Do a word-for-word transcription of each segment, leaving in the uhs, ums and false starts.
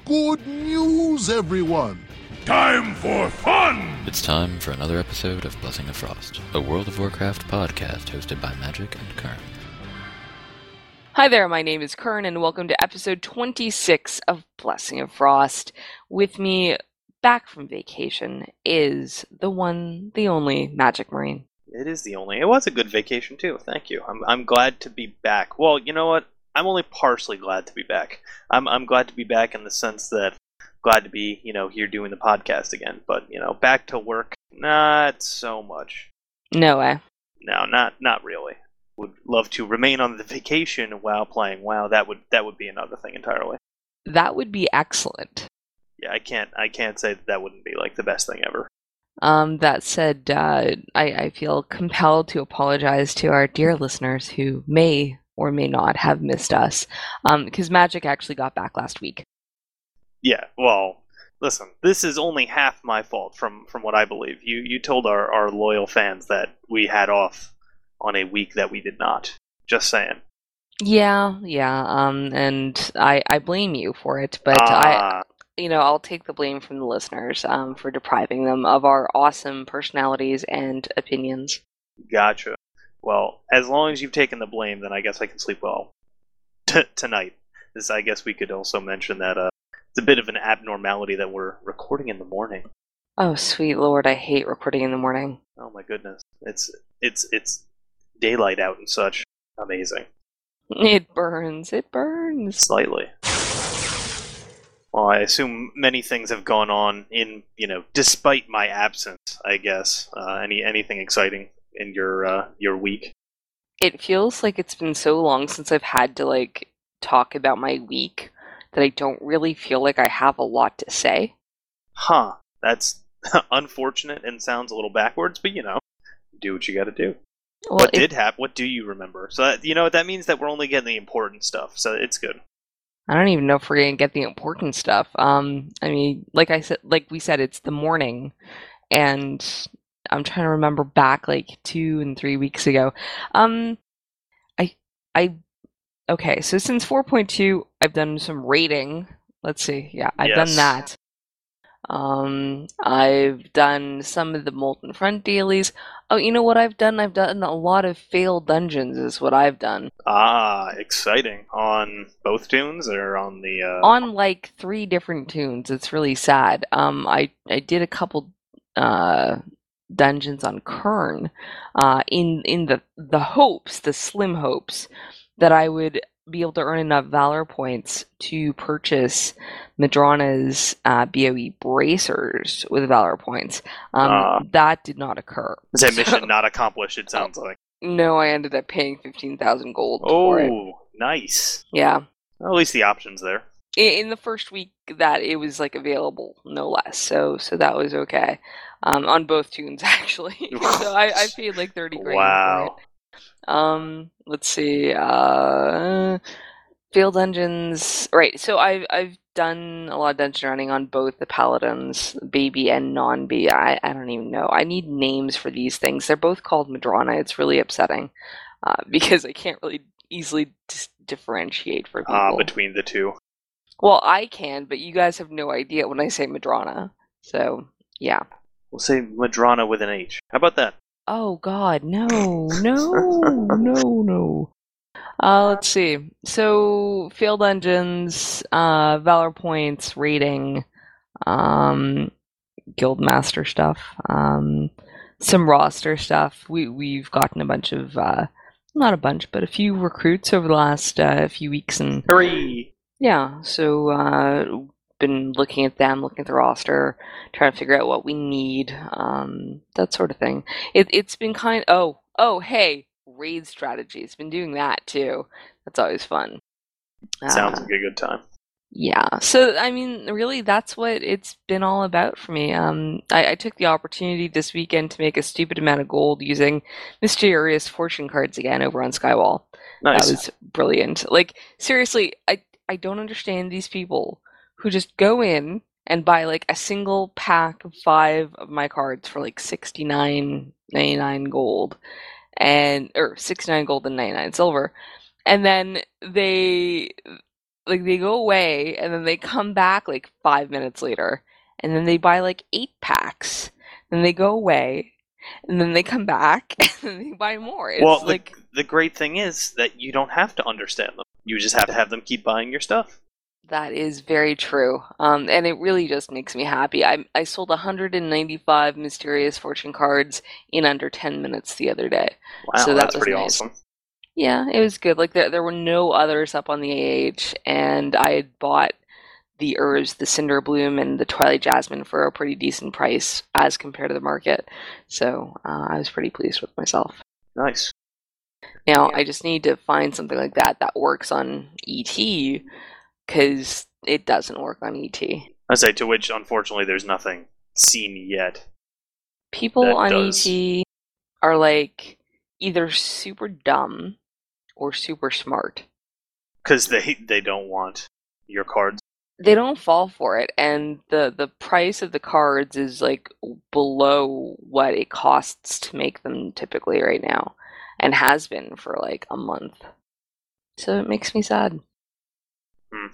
good news, everyone! Time for fun! It's time for another episode of Blessing of Frost, a World of Warcraft podcast hosted by Magic and Kern. Hi there, my name is Kern, and welcome to episode twenty-six of Blessing of Frost. With me, back from vacation, is the one, the only Magic Marine. It is the only. It was a good vacation too. Thank you. I'm I'm glad to be back. Well, you know what? I'm only partially glad to be back. I'm I'm glad to be back in the sense that glad to be, you know, here doing the podcast again. But, you know, back to work, not so much. No way. No, not not really. Would love to remain on the vacation while playing WoW. That would that would be another thing entirely. That would be excellent. Yeah, I can't I can't say that, that wouldn't be like the best thing ever. Um, that said, uh, I, I feel compelled to apologize to our dear listeners who may or may not have missed us, um, because Magic actually got back last week. Yeah, well, listen, this is only half my fault from, from what I believe. You you told our, our loyal fans that we had off on a week that we did not. Just saying. Yeah, yeah, um, and I, I blame you for it, but uh, I, you know, I'll take the blame from the listeners, um, for depriving them of our awesome personalities and opinions. Gotcha. Well, as long as you've taken the blame, then I guess I can sleep well T- tonight. This, I guess we could also mention that uh, it's a bit of an abnormality that we're recording in the morning. Oh, sweet lord, I hate recording in the morning. Oh my goodness, it's it's it's daylight out and such. Amazing. It burns. It burns. Slightly. Well, I assume many things have gone on in, you know, despite my absence, I guess. Uh, any anything exciting in your uh, your week? It feels like it's been so long since I've had to, like, talk about my week that I don't really feel like I have a lot to say. Huh. That's unfortunate and sounds a little backwards, but, you know, do what you gotta do. Well, what it, did happen? What do you remember? So, that, you know, that means that we're only getting the important stuff, so it's good. I don't even know if we're gonna get the important stuff. Um, I mean, like I said, like we said, it's the morning, and I'm trying to remember back like two and three weeks ago. Um, I, I, okay. So since four point two, I've done some raiding. Let's see. Yeah, I've Yes. done that. Um, I've done some of the Molten Front dailies. Oh, you know what I've done? I've done a lot of failed dungeons is what I've done. Ah, exciting. On both tunes or on the... Uh... On like three different tunes. It's really sad. Um, I, I did a couple uh, dungeons on Kern uh, in, in the, the hopes, the slim hopes, that I would be able to earn enough Valor points to purchase Madrona's uh, B O E bracers with Valor points. Um, Uh, that did not occur. Is that So- mission not accomplished, it sounds like. No, I ended up paying fifteen thousand gold for it. Oh, nice. Yeah. Well, at least the option's there. I- In the first week that it was like available, no less. So so that was okay. Um, on both tunes actually. So I, I paid like thirty grand Wow. for it. Um, let's see. Uh, Field dungeons. Right. So I've I've done a lot of dungeon running on both the paladins, baby and non-B. I I don't even know. I need names for these things. They're both called Madrona. It's really upsetting uh, because I can't really easily dis- differentiate for people. Ah, between the two. Well, I can, but you guys have no idea when I say Madrona. So yeah. We'll say Madrona with an H. How about that? Oh God, no, no, no, no. Uh, let's see. So, field dungeons, uh, Valor points, rating, um, Guildmaster stuff, um, some roster stuff. We we've gotten a bunch of, uh, not a bunch, but a few recruits over the last uh, few weeks, and Hurry! yeah. So, uh, been looking at them, looking at the roster, trying to figure out what we need, um, that sort of thing. It it's been kind. Oh, oh, hey. Raid strategies. Been doing that too. That's always fun. Sounds Uh, like a good time. yeah. So I mean, really, that's what it's been all about for me. Um, I, I took the opportunity this weekend to make a stupid amount of gold using mysterious fortune cards again over on Skywall. Nice. That was brilliant. Like seriously, I I don't understand these people who just go in and buy like a single pack of five of my cards for like sixty-nine ninety-nine gold. And or sixty-nine gold and ninety-nine silver, and then they like they go away and then they come back like five minutes later, and then they buy like eight packs, and they go away, and then they come back and then they buy more. It's well, the, like the great thing is that you don't have to understand them. You just have to have them keep buying your stuff. that is very true. Um, and it really just makes me happy. I I sold one hundred ninety-five Mysterious Fortune cards in under ten minutes the other day. Wow, So that that's was pretty nice. awesome. Yeah, it was good. Like there there were no others up on the A H, and I had bought the Urs, the Cinder Bloom, and the Twilight Jasmine for a pretty decent price as compared to the market. So uh, I was pretty pleased with myself. Nice. Now I just need to find something like that that works on E T, because it doesn't work on E T. I say to which, unfortunately, there's nothing seen yet. People That on does. E T are like either super dumb or super smart. Because they, they don't want your cards. They don't fall for it, and the the price of the cards is like below what it costs to make them typically right now, and has been for like a month. So it makes me sad. Hmm.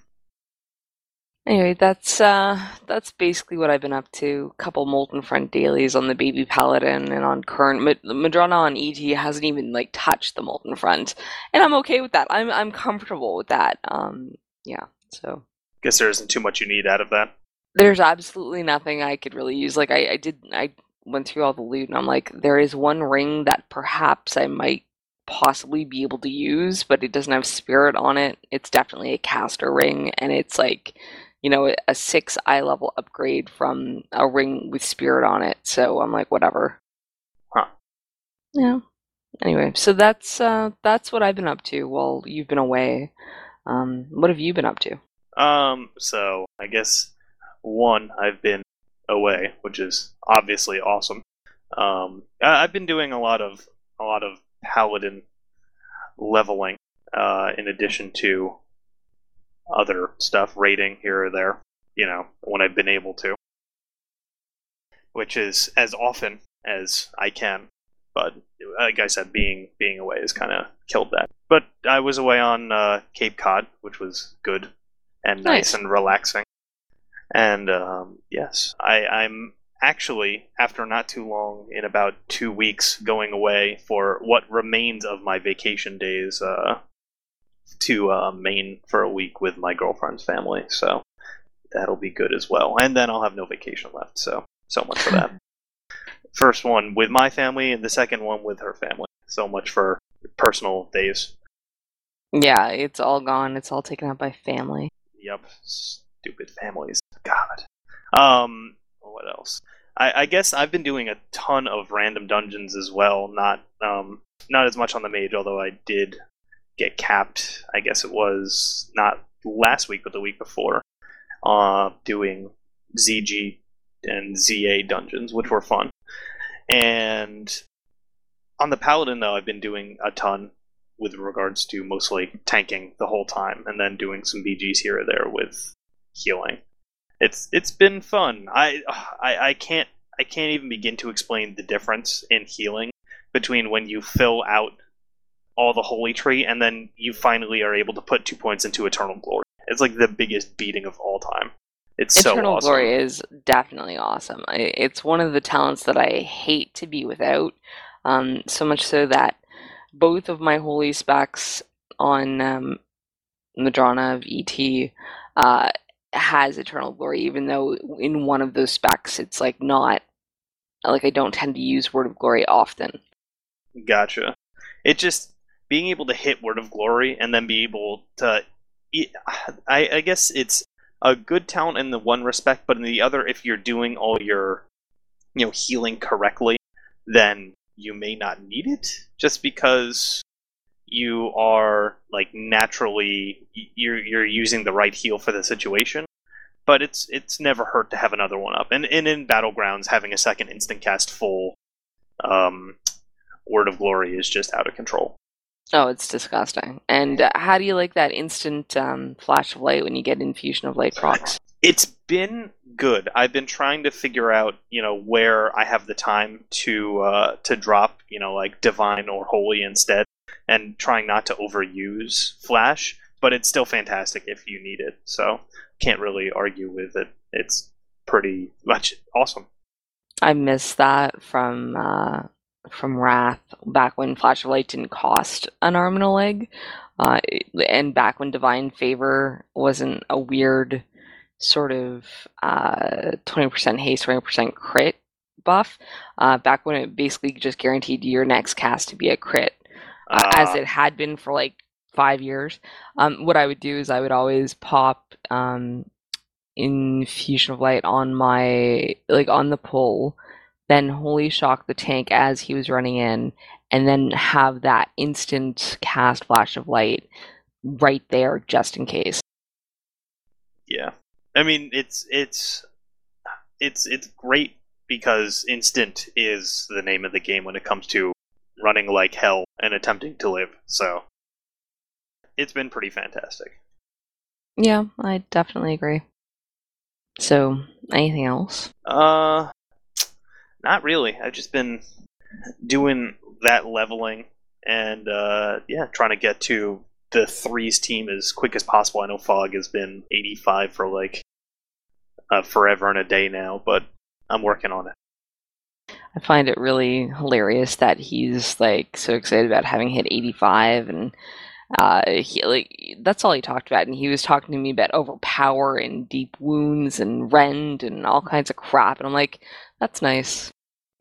Anyway, that's uh that's basically what I've been up to. Couple Molten Front dailies on the Baby Paladin, and on current Mad- Madrona on E T hasn't even like touched the Molten Front, and I'm okay with that. I'm I'm comfortable with that. Um, yeah. So Guess there isn't too much you need out of that. there's absolutely nothing I could really use. Like I I did I went through all the loot, and I'm like, there is one ring that perhaps I might possibly be able to use, but it doesn't have spirit on it. It's definitely a caster ring, and it's like, you know, a six eye level upgrade from a ring with spirit on it. So I'm like, whatever. Huh. Yeah. Anyway, so that's uh that's what I've been up to while you've been away. Um, what have you been up to? Um, so, I guess, one, I've been away, which is obviously awesome. Um, I- I've been doing a lot of, a lot of Paladin leveling, uh, in addition to other stuff, raiding here or there, you know, when I've been able to. Which is as often as I can. But like I said, being being away has kind of killed that. But I was away on uh, Cape Cod, which was good and nice, Nice. and relaxing. And um, yes, I, I'm actually, after not too long, in about two weeks, going away for what remains of my vacation days uh, to uh, Maine for a week with my girlfriend's family. So that'll be good as well. And then I'll have no vacation left. So so much for that. First one with my family, and the second one with her family. So much for personal days. Yeah, it's all gone. It's all taken up by family. Yep, stupid families. God. Um, what else? I, I guess I've been doing a ton of random dungeons as well. Not um, not as much on the mage, although I did get capped. I guess it was not last week, but the week before. Uh, doing Z G and Z A dungeons, which were fun. And on the Paladin, though, I've been doing a ton with regards to mostly tanking the whole time, and then doing some B Gs here or there with healing. It's it's been fun. I, I I can't I can't even begin to explain the difference in healing between when you fill out all the holy tree and then you finally are able to put two points into Eternal Glory. It's like the biggest beating of all time. It's so Eternal awesome. Glory is definitely awesome. I, it's one of the talents that I hate to be without. Um, so much so that both of my holy specs on um, Madrona of E T uh, has Eternal Glory, even though in one of those specs it's like not, like I don't tend to use Word of Glory often. Gotcha. It just, being able to hit Word of Glory and then be able to, I, I guess it's a good talent in the one respect, but in the other, if you're doing all your, you know, healing correctly, then you may not need it, just because you are like naturally you're you're using the right heal for the situation. But it's it's never hurt to have another one up, and and in Battlegrounds, having a second instant cast full um, Word of Glory is just out of control. Oh, it's disgusting. And uh, how do you like that instant um, flash of light when you get Infusion of Light procs? It's been good. I've been trying to figure out, you know, where I have the time to uh, to drop, you know, like Divine or Holy instead, and trying not to overuse Flash, but it's still fantastic if you need it. So can't really argue with it. It's pretty much awesome. I miss that from uh, from Wrath, back when Flash of Light didn't cost an arm and a leg, uh, and back when Divine Favor wasn't a weird sort of uh, twenty percent haste, twenty percent crit buff, uh, back when it basically just guaranteed your next cast to be a crit, uh, uh, as it had been for like five years. Um, what I would do is I would always pop um, Infusion of Light on my, like on the pull, then Holy Shock the tank as he was running in, and then have that instant cast Flash of Light right there just in case. Yeah. I mean, it's it's it's it's great because instant is the name of the game when it comes to running like hell and attempting to live. So it's been pretty fantastic. Yeah, I definitely agree. So, anything else? Uh, not really. I've just been doing that leveling and uh, yeah, trying to get to the threes team as quick as possible. I know Fog has been eighty-five for like uh, forever and a day now, but I'm working on it. I find it really hilarious that he's like so excited about having hit eighty-five, and uh, he like that's all he talked about. And he was talking to me about Overpower and Deep Wounds and Rend and all kinds of crap, and I'm like, that's nice.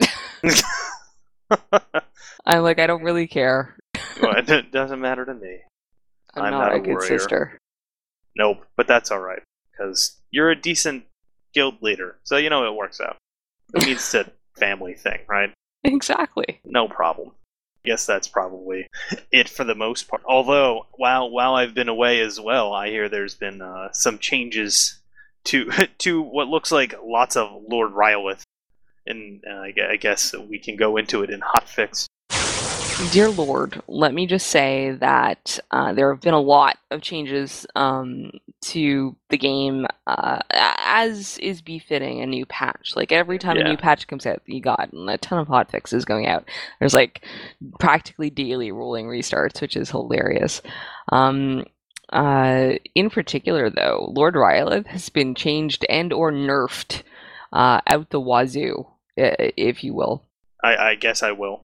I'm like, I don't really care. Well, it doesn't matter to me. I'm, I'm not, not a, a good warrior. sister. Nope, but that's alright, because you're a decent guild leader, so you know it works out. It means to family thing, right? Exactly. No problem. Guess that's probably it for the most part. Although, while while I've been away as well, I hear there's been uh, some changes to to what looks like lots of Lord Rylith, and uh, I gue- I guess we can go into it in hotfix. Dear Lord, let me just say that uh, there have been a lot of changes um, to the game, uh, as is befitting a new patch. Like, every time Yeah. a new patch comes out, you got a ton of hotfixes going out. There's, like, practically daily rolling restarts, which is hilarious. Um, uh, in particular, though, Lord Rylith has been changed and or nerfed uh, out the wazoo, i- if you will. I, I guess I will.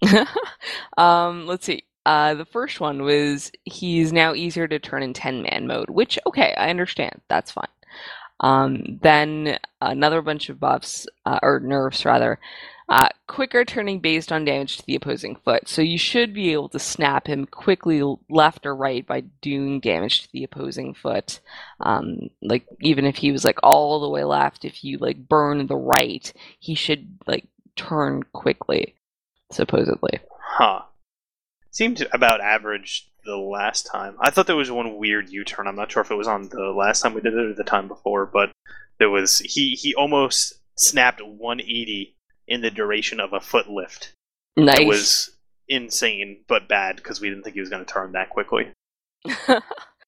um, let's see. Uh, the first one was he's now easier to turn in ten-man mode, which, okay, I understand. That's fine. Um, then another bunch of buffs, uh, or nerfs rather. Uh, quicker turning based on damage to the opposing foot. So you should be able to snap him quickly left or right by doing damage to the opposing foot. Um, like, even if he was, like, all the way left, if you, like, burn the right, he should, like, turn quickly. Supposedly. Huh. Seemed about average the last time. I thought there was one weird U-turn. I'm not sure if it was on the last time we did it or the time before, but there was he he almost snapped one eighty in the duration of a foot lift. Nice. It was insane, but bad because we didn't think he was going to turn that quickly. uh,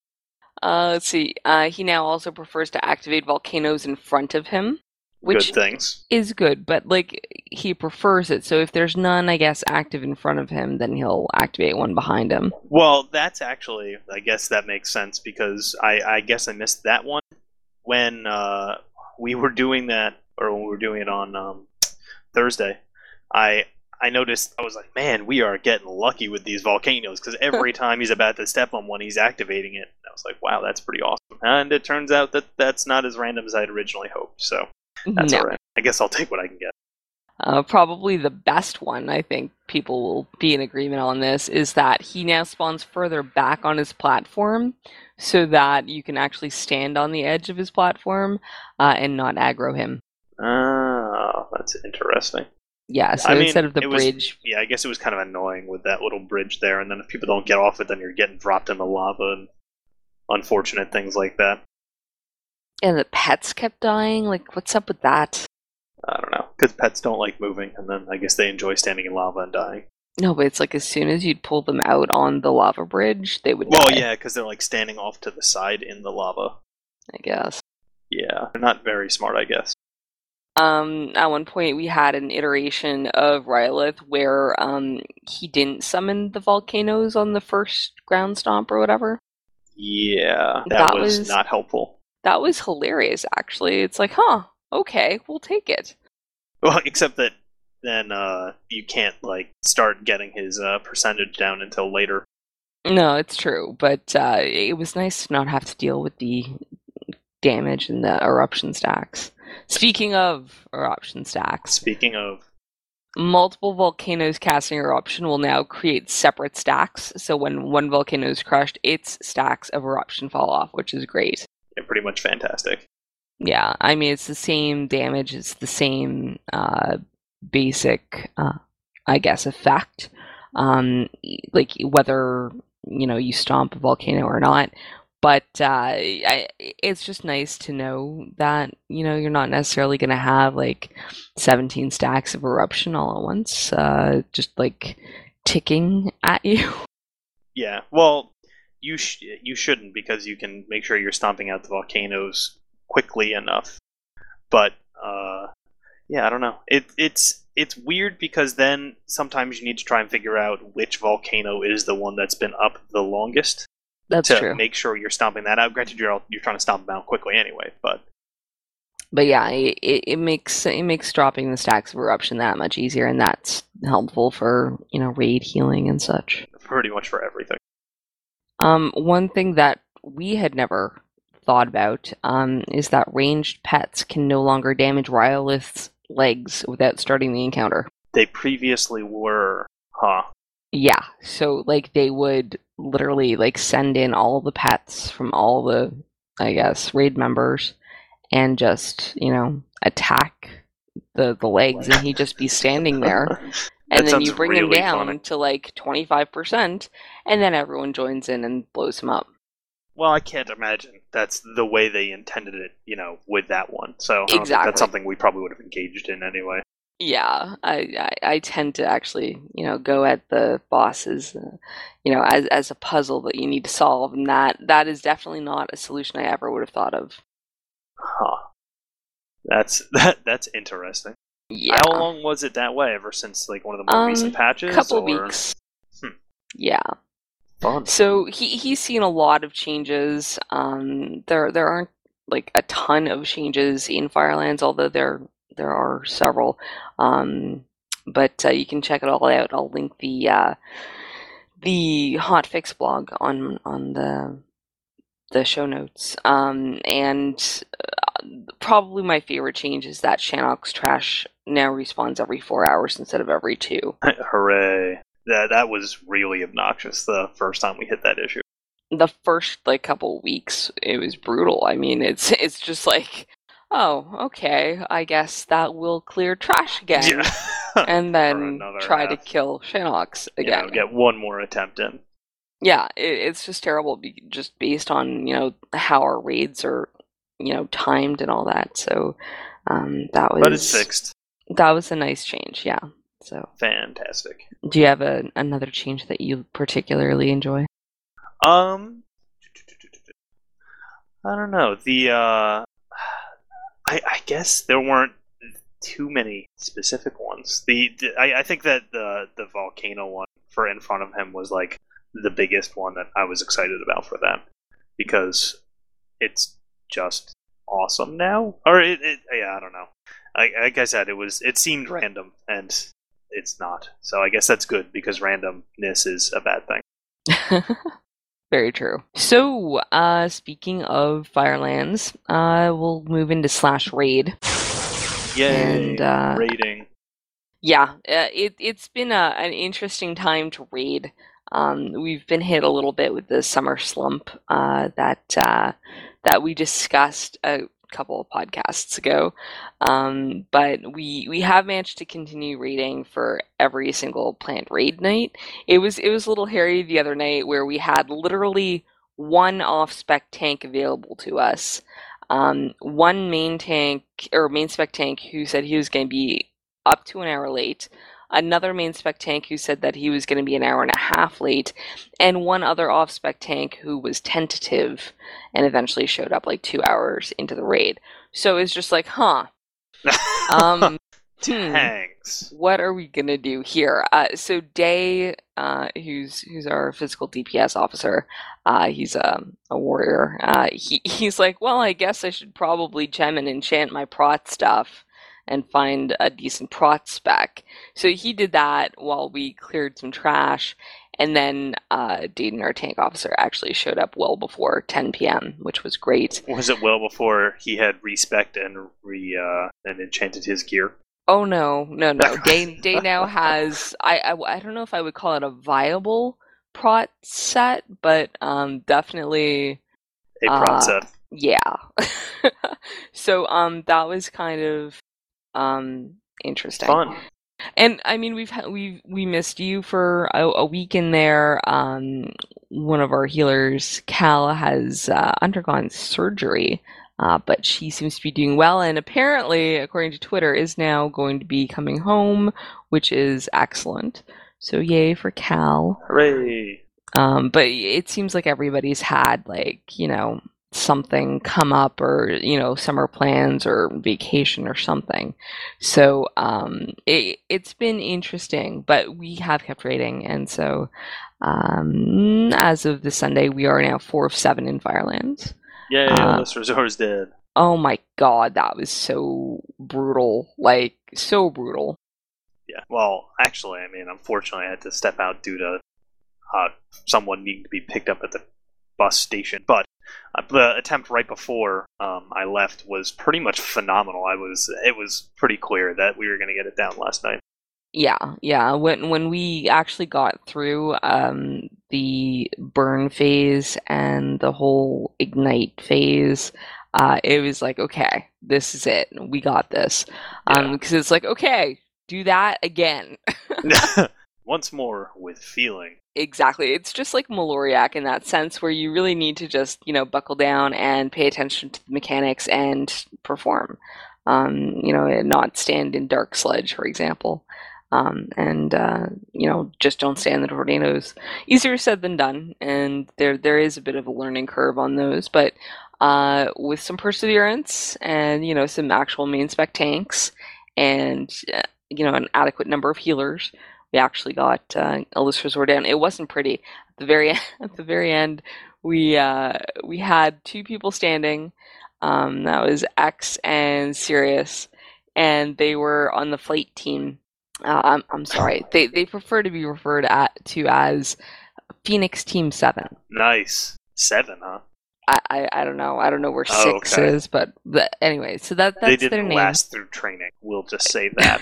let's see. Uh, he now also prefers to activate volcanoes in front of him, which Good things. is good, but like he prefers it. So if there's none, I guess, active in front of him, then he'll activate one behind him. Well, that's actually, I guess that makes sense because I, I guess I missed that one when uh, we were doing that, or when we were doing it on um, Thursday. I I noticed, I was like, man, we are getting lucky with these volcanoes because every time he's about to step on one, he's activating it. I was like, wow, that's pretty awesome. And it turns out that that's not as random as I'd originally hoped, so that's No. alright. I guess I'll take what I can get. Uh, probably the best one, I think people will be in agreement on this, is that he now spawns further back on his platform so that you can actually stand on the edge of his platform uh, and not aggro him. Oh, that's interesting. Yeah, so I mean, instead of the it was- bridge... Yeah, I guess it was kind of annoying with that little bridge there, and then if people don't get off it, then you're getting dropped in the lava and unfortunate things like that. And the pets kept dying? Like, what's up with that? I don't know, because pets don't like moving, and then I guess they enjoy standing in lava and dying. No, but it's like as soon as you'd pull them out on the lava bridge, they would Well, die, yeah, because they're like standing off to the side in the lava. I guess. Yeah, they're not very smart, I guess. Um, at one point we had an iteration of Rylith where um he didn't summon the volcanoes on the first ground stomp or whatever. Yeah, that, That was, was- not helpful. That was hilarious, actually. It's like, huh, okay, we'll take it. Well, except that then uh, you can't like start getting his uh, percentage down until later. No, it's true, but uh, it was nice to not have to deal with the damage in the eruption stacks. Speaking of eruption stacks, Speaking of, multiple volcanoes casting eruption will now create separate stacks. So when one volcano is crushed, its stacks of eruption fall off, which is great. they're pretty much fantastic. Yeah, I mean, it's the same damage, it's the same uh, basic, uh, I guess, effect. Um, like whether, you know, you stomp a volcano or not. But uh, I, it's just nice to know that, you know, you're not necessarily going to have like seventeen stacks of eruption all at once, uh, just like ticking at you. Yeah, well, you sh- you shouldn't because you can make sure you're stomping out the volcanoes quickly enough. But uh, yeah, I don't know. It it's it's weird because then sometimes you need to try and figure out which volcano is the one that's been up the longest. That's to true. make sure you're stomping that out. Granted, you're all, you're trying to stomp them out quickly anyway, but But yeah, it, it makes it makes dropping the stacks of eruption that much easier, and that's helpful for, you know, raid healing and such. pretty much for everything. Um, one thing that we had never thought about um, is that ranged pets can no longer damage Rhyolith's legs without starting the encounter. They previously were, huh? Yeah, so like they would literally like send in all the pets from all the, I guess, raid members and just, you know, attack the the legs, and he'd just be standing there. That And then sounds you bring him really down funny. to like twenty-five percent, and then everyone joins in and blows him up. Well, I can't imagine that's the way they intended it, you know, with that one. So I don't think Exactly. that's something we probably would have engaged in anyway. Yeah, I, I, I tend to actually, you know, go at the bosses, uh, you know, as as a puzzle that you need to solve, and that that is definitely not a solution I ever would have thought of. Huh. That's that. That's interesting. Yeah, How long was it that way? Ever since like one of the more Um, recent patches? couple or... weeks. Hmm. Yeah. Fun. So he he's seen a lot of changes. Um, there there aren't like a ton of changes in Firelands, although there there are several. Um, but uh, you can check it all out. I'll link the uh, the hotfix blog on on the the show notes. Um, and uh, probably my favorite change is that Shannock's trash now respawns every four hours instead of every two. Hooray! That that was really obnoxious the first time we hit that issue. The first like couple weeks, it was brutal. I mean, it's it's just like, oh, okay, I guess that will clear trash again, Yeah. and For then another try to half. kill Shannox You again. know, get one more attempt in. Yeah, it, it's just terrible, be- just based on, you know, how our raids are, you know, timed and all that. So um, that was But it's fixed. that was a nice change. Yeah. So, Fantastic. do you have a, another change that you particularly enjoy? Um, I don't know. The uh, I I guess there weren't too many specific ones. The, the I, I think that the the volcano one for in front of him was like the biggest one that I was excited about for them because it's just awesome now. Or it, it yeah, I don't know. I, like I said, it was it seemed random and it's not. So I guess that's good because randomness is a bad thing. Very true. So, uh, speaking of Firelands, uh, we'll move into slash raid. Yay! And, uh, rating. Yeah, uh, it it's been a, an interesting time to raid. Um, we've been hit a little bit with the summer slump uh, that uh, that we discussed a couple of podcasts ago, um, but we we have managed to continue raiding for every single planned raid night. It was it was a little hairy the other night where we had literally one off spec tank available to us, um, one main tank or main spec tank who said he was going to be up to an hour late, another main spec tank who said that he was going to be an hour and a half late, and one other off spec tank who was tentative and eventually showed up like two hours into the raid. So it's just like, huh. Um, Tanks. What are we gonna do here? Uh, so Day, uh, who's who's our physical D P S officer, uh, he's a, a warrior. Uh, he he's like, well, I guess I should probably gem and enchant my prot stuff and find a decent prot spec. So he did that while we cleared some trash, and then uh, Dayton, our tank officer, actually showed up well before ten p.m., which was great. Was it well before he had respect and re uh, and enchanted his gear? Oh no, no, no. Day Day now has I, I I don't know if I would call it a viable prot set, but um definitely A prot uh set. yeah. So um that was kind of um interesting. Fun. And I mean we've ha- we we missed you for a, a week in there. Um one of our healers, Cal, has uh, undergone surgery. Uh, but she seems to be doing well, and apparently, according to Twitter, is now going to be coming home, which is excellent. So yay for Cal. Hooray! Um, but it seems like everybody's had, like, you know, something come up, or, you know, summer plans or vacation or something. So um, it, it's been interesting, but we have kept raiding, and so um, as of this Sunday, we are now four of seven in Firelands. Yay, Uh, Alyssa Resort's dead. Oh my god, that was so brutal. Like, so brutal. Yeah, well, actually, I mean, unfortunately, I had to step out due to uh, someone needing to be picked up at the bus station. But uh, the attempt right before um, I left was pretty much phenomenal. I was, it was pretty clear that we were going to get it down last night. Yeah, yeah. When when we actually got through um, the burn phase and the whole ignite phase, uh, it was like, okay, this is it. We got this. Um, because it's like, okay, do that again. Once more with feeling. Exactly. It's just like Maloriak in that sense, where you really need to just, you know, buckle down and pay attention to the mechanics and perform. Um, you know, and not stand in Dark Sledge, for example. Um, and, uh, you know, just don't stay in the tornadoes. Easier said than done, and there there is a bit of a learning curve on those, but uh, with some perseverance and, you know, some actual main spec tanks and, uh, you know, an adequate number of healers, we actually got uh, Alyssa Resort down. It wasn't pretty. At the very, at the very end, we, uh, we had two people standing. Um, that was X and Sirius, and they were on the flight team. Uh, I'm I'm sorry. They they prefer to be referred at to as Phoenix Team Seven. Nice. Seven, huh? I, I, I don't know. I don't know where Oh, six okay. is, but the, anyway. So that that's They their didn't name. last through training. We'll just say that.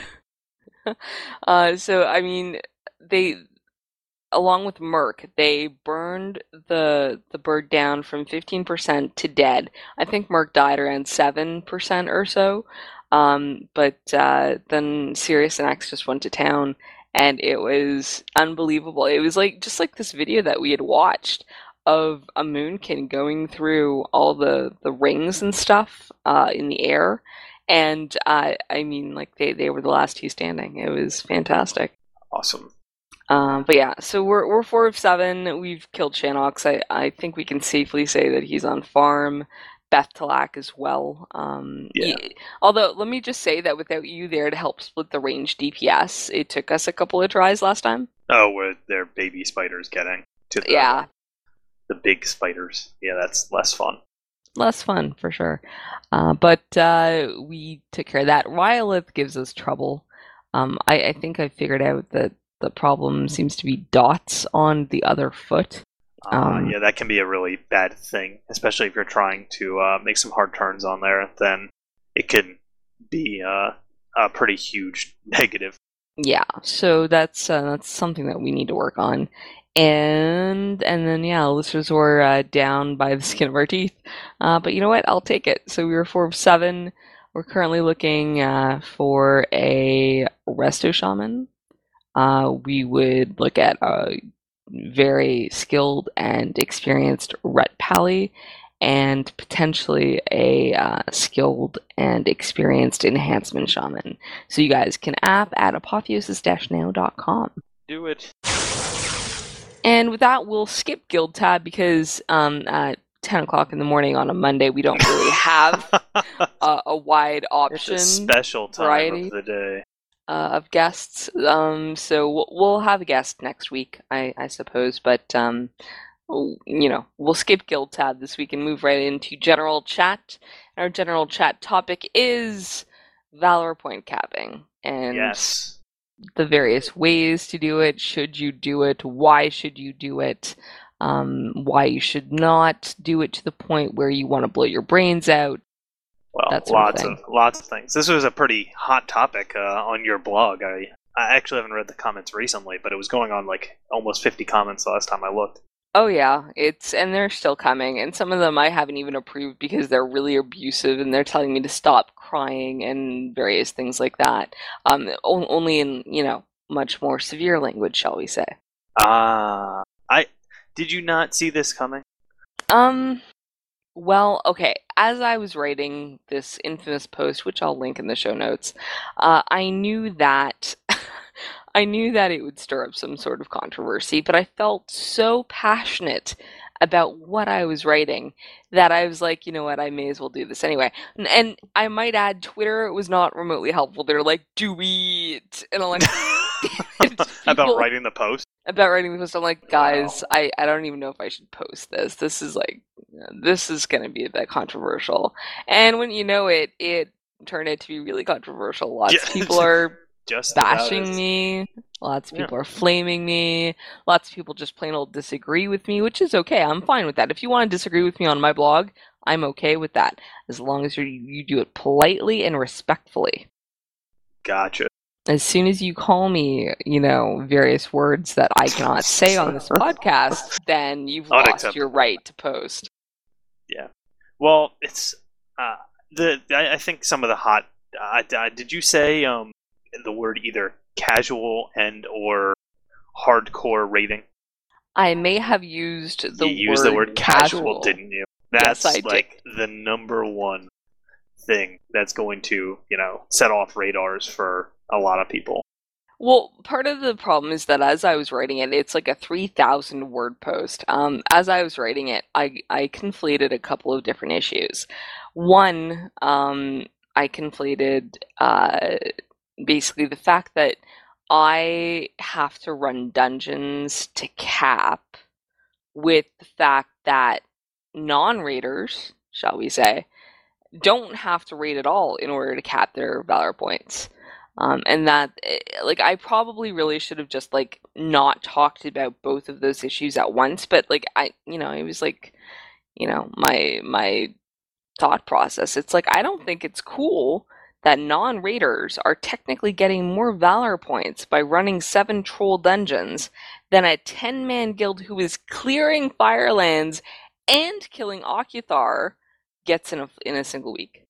Uh, so I mean, they along with Merc, they burned the the bird down from fifteen percent to dead. I think Merc died around seven percent or so. Um, but uh, then Sirius and X just went to town, and it was unbelievable. It was like just like this video that we had watched of a Moonkin going through all the, the rings and stuff uh, in the air, and uh, I mean, like they, they were the last two standing. It was fantastic. Awesome. Um, but yeah, so we're we're four of seven. We've killed Shanox. I I think we can safely say that he's on farm. Beth Talak as well. Um, Yeah. he- although, let me just say that without you there to help split the range D P S, it took us a couple of tries last time. Oh, where their baby spiders getting to the, Yeah, the big spiders. Yeah, that's less fun. less fun for sure. Uh, but uh, we took care of that. Rylith gives us trouble. Um, I, I think I figured out that the problem seems to be dots on the other foot. Uh, Um, yeah, that can be a really bad thing, especially if you're trying to uh, make some hard turns on there. Then it can be uh, a pretty huge negative. Yeah, so that's uh, that's something that we need to work on. And and then yeah, listeners were uh, down by the skin of our teeth. Uh, but you know what? I'll take it. So we were four of seven. We're currently looking uh, for a resto shaman. Uh, we would look at a very skilled and experienced Ret Pally, and potentially a uh, skilled and experienced enhancement shaman. So you guys can app at apotheosis dash now dot com. Do it. And with that, we'll skip guild tab because um, at ten o'clock in the morning on a Monday, we don't really have a, a wide It's option. a special time variety. of the day. uh, of guests. Um, so we'll, we'll have a guest next week, I, I suppose. But um, w- you know, we'll skip Guild Tab this week and move right into general chat. Our general chat topic is Valor point capping and Yes. the various ways to do it. Should you do it? Why should you do it? Um, why you should not do it to the point where you want to blow your brains out. Well, That sort of lots thing. of lots of things. This was a pretty hot topic uh, on your blog. I I actually haven't read the comments recently, but it was going on like almost fifty comments the last time I looked. Oh yeah, it's and they're still coming, and some of them I haven't even approved because they're really abusive and they're telling me to stop crying and various things like that. Um, o- only in, you know, much more severe language, shall we say. Ah, I did you not see this coming? Um, well, okay, as I was writing this infamous post, which I'll link in the show notes, uh, I knew that I knew that it would stir up some sort of controversy, but I felt so passionate about what I was writing that I was like, you know what, I may as well do this anyway. And, and I might add, Twitter was not remotely helpful. They're like, do it, and I'm like, About people- writing the post. about writing the post. I'm like, guys, I, I don't even know if I should post this. This is like, this is going to be a bit controversial. And when you know it, it turned out to be really controversial. Lots Yeah. of people are Just about bashing as- me. Lots of Yeah. people are flaming me. Lots of people just plain old disagree with me, which is okay. I'm fine with that. If you want to disagree with me on my blog, I'm okay with that, as long as you you do it politely and respectfully. Gotcha. As soon as you call me, you know, various words that I cannot say on this podcast, then you've lost Unacceptable. your right to post. Well, it's uh, the I, I think some of the hot. Uh, uh, did you say um the word either casual and or hardcore rating? I may have used the you word used the word casual, casual. didn't you? Yes, That's I did. like the number one thing that's going to, you know, set off radars for a lot of people. Well, part of the problem is that as I was writing it, it's like a three thousand word post. Um, as I was writing it, I, I conflated a couple of different issues. One, um, I conflated uh, basically the fact that I have to run dungeons to cap with the fact that non-raiders, shall we say, don't have to raid at all in order to cap their Valor points. Um, and that, eh, like, I probably really should have just, like, not talked about both of those issues at once, but, like, I, you know, it was, like, you know, my, my thought process. It's like, I don't think it's cool that non-raiders are technically getting more Valor points by running seven troll dungeons than a ten-man guild who is clearing Firelands and killing Okuthar gets in a, in a single week.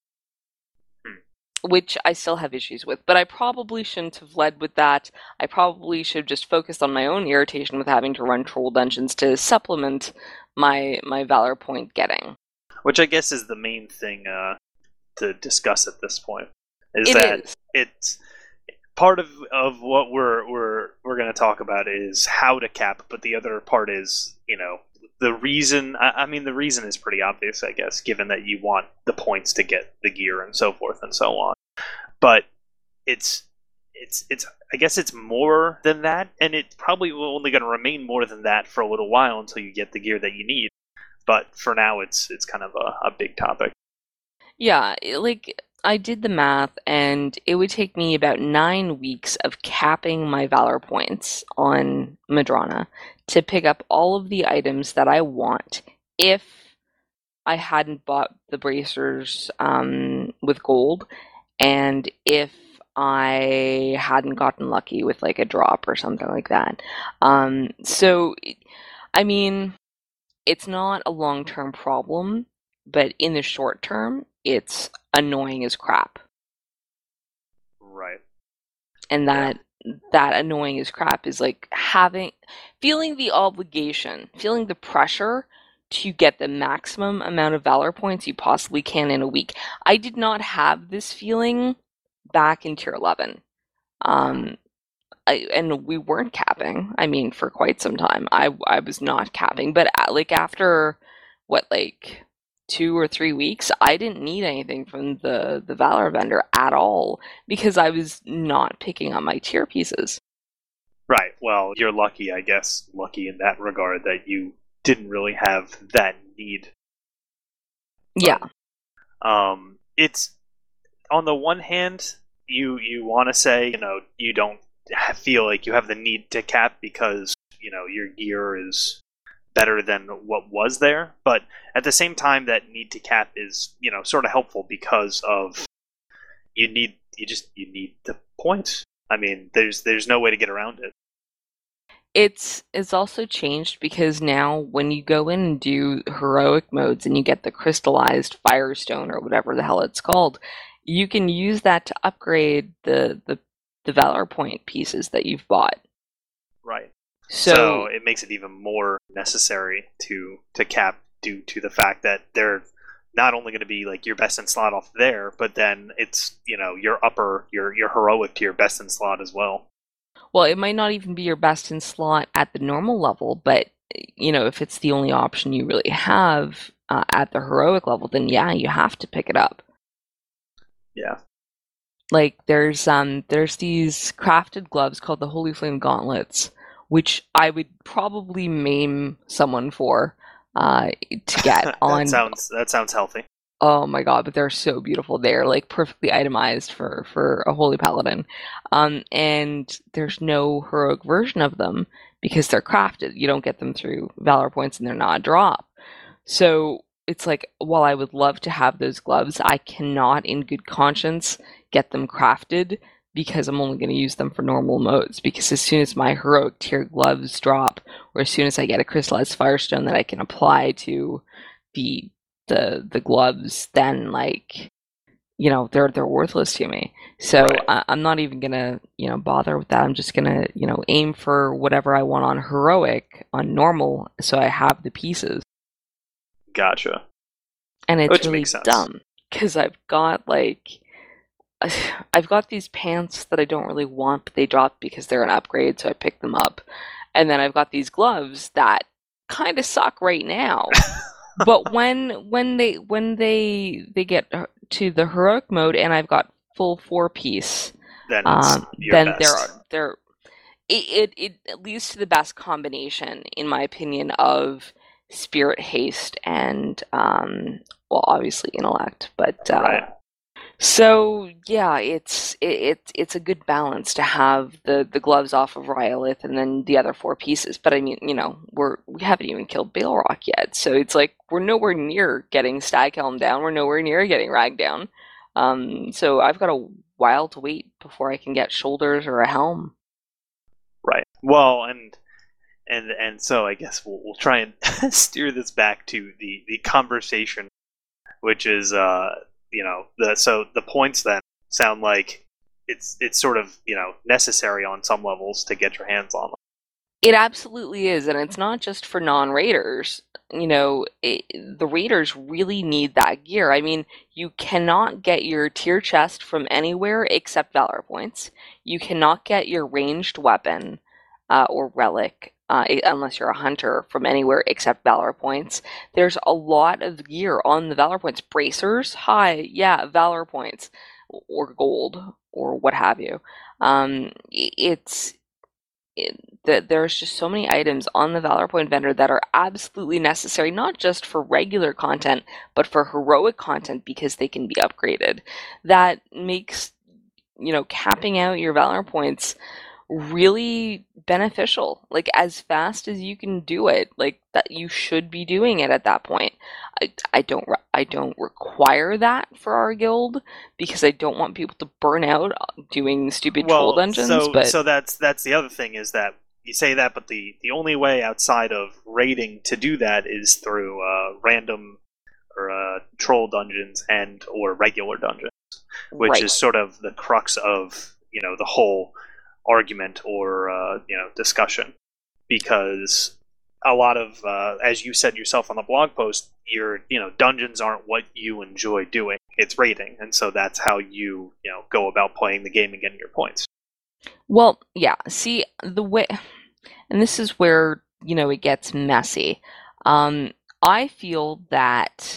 Which I still have issues with, but I probably shouldn't have led with that. I probably should have just focused on my own irritation with having to run troll dungeons to supplement my my Valor point getting. Which I guess is the main thing uh, to discuss at this point. Is It that is. it's part of, of what we're we're we're going to talk about is how to cap, but the other part is, you know, the reason. I, I mean, the reason is pretty obvious, I guess, given that you want the points to get the gear and so forth and so on. But it's it's it's I guess it's more than that, and it's probably only going to remain more than that for a little while until you get the gear that you need. But for now, it's it's kind of a, a big topic. Yeah, it- like I did the math, and it would take me about nine weeks of capping my Valor points on Madrona to pick up all of the items that I want if I hadn't bought the bracers um, with gold, and if I hadn't gotten lucky with like a drop or something like that. Um, so, I mean, it's not a long-term problem, but in the short term, it's annoying as crap. Right. And that that annoying as crap is like having feeling the obligation, feeling the pressure to get the maximum amount of Valor points you possibly can in a week. I did not have this feeling back in tier eleven. Um I, and we weren't capping. I mean, for quite some time, I I was not capping. But uh, like after what, like two or three weeks, I didn't need anything from the, the Valor vendor at all because I was not picking up my tier pieces. Right. Well, you're lucky, I guess, lucky in that regard that you didn't really have that need. Yeah. But, um, it's on the one hand, you you want to say, you know, you don't feel like you have the need to cap because, you know, your gear is better than what was there, but at the same time, that need to cap is, you know, sort of helpful because of you need you just you need the points. I mean, there's there's no way to get around it. It's it's also changed because now when you go in and do heroic modes and you get the crystallized firestone or whatever the hell it's called, you can use that to upgrade the the, the Valor point pieces that you've bought. Right. So, so it makes it even more necessary to to cap due to the fact that they're not only going to be like your best in slot off there, but then it's, you know, your upper, your your heroic to your best in slot as well. Well, it might not even be your best in slot at the normal level, but, you know, if it's the only option you really have uh, at the heroic level, then yeah, you have to pick it up. Yeah. Like there's um there's these crafted gloves called the Holy Flame Gauntlets, which I would probably maim someone for uh to get on. that sounds that sounds healthy. Oh my god, but they're so beautiful. They're like perfectly itemized for for a holy paladin. Um and there's no heroic version of them because they're crafted. You don't get them through Valor points and they're not a drop. So it's like, while I would love to have those gloves, I cannot in good conscience get them crafted because I'm only going to use them for normal modes. Because as soon as my heroic tier gloves drop, or as soon as I get a crystallized firestone that I can apply to the the the gloves, then like, you know, they're they're worthless to me. So Right. I, I'm not even gonna, you know, bother with that. I'm just gonna, you know, aim for whatever I want on heroic, on normal, so I have the pieces. Gotcha. And it's Which really makes sense. dumb because I've got like I've got these pants that I don't really want, but they drop because they're an upgrade, so I pick them up. And then I've got these gloves that kind of suck right now. But when when they when they they get to the heroic mode and I've got full four piece, Then it's um, your then best. they're they're it, it it leads to the best combination, in my opinion, of spirit haste and um well, obviously intellect, but uh, Right. so yeah, it's it, it it's a good balance to have the the gloves off of Rhyolith and then the other four pieces. But I mean, you know, we're we haven't even killed Balrog yet, so it's like we're nowhere near getting Staghelm down. We're nowhere near getting Rag down. Um, so I've got a while to wait before I can get shoulders or a helm. Right. Well, and and and so I guess we'll we'll try and steer this back to the the conversation, which is uh you know the so the points then sound like it's it's sort of, you know, necessary on some levels to get your hands on them. It absolutely is, and it's not just for non-raiders. You know, it, the raiders really need that gear. I mean, you cannot get your tier chest from anywhere except Valor points. You cannot get your ranged weapon uh, or relic, uh, unless you're a hunter, from anywhere except Valor points. There's a lot of gear on the Valor points. Bracers, hi, yeah, Valor points, or gold, or what have you. Um, it's it, the, there's just so many items on the Valor point vendor that are absolutely necessary, not just for regular content, but for heroic content because they can be upgraded. That makes, you know, capping out your Valor points really beneficial. Like, as fast as you can do it, like that, you should be doing it at that point. I, I don't I don't require that for our guild because I don't want people to burn out doing stupid Well, troll dungeons. so but so that's that's the other thing is that you say that, but the the only way outside of raiding to do that is through uh, random or uh, troll dungeons and or regular dungeons, which right. is sort of the crux of, you know, the whole argument or uh, you know, discussion, because a lot of uh, as you said yourself on the blog post, your, you know, dungeons aren't what you enjoy doing. It's raiding, and so that's how you you know go about playing the game and getting your points. Well, yeah. See, the way, and this is where, you know, it gets messy. Um, I feel that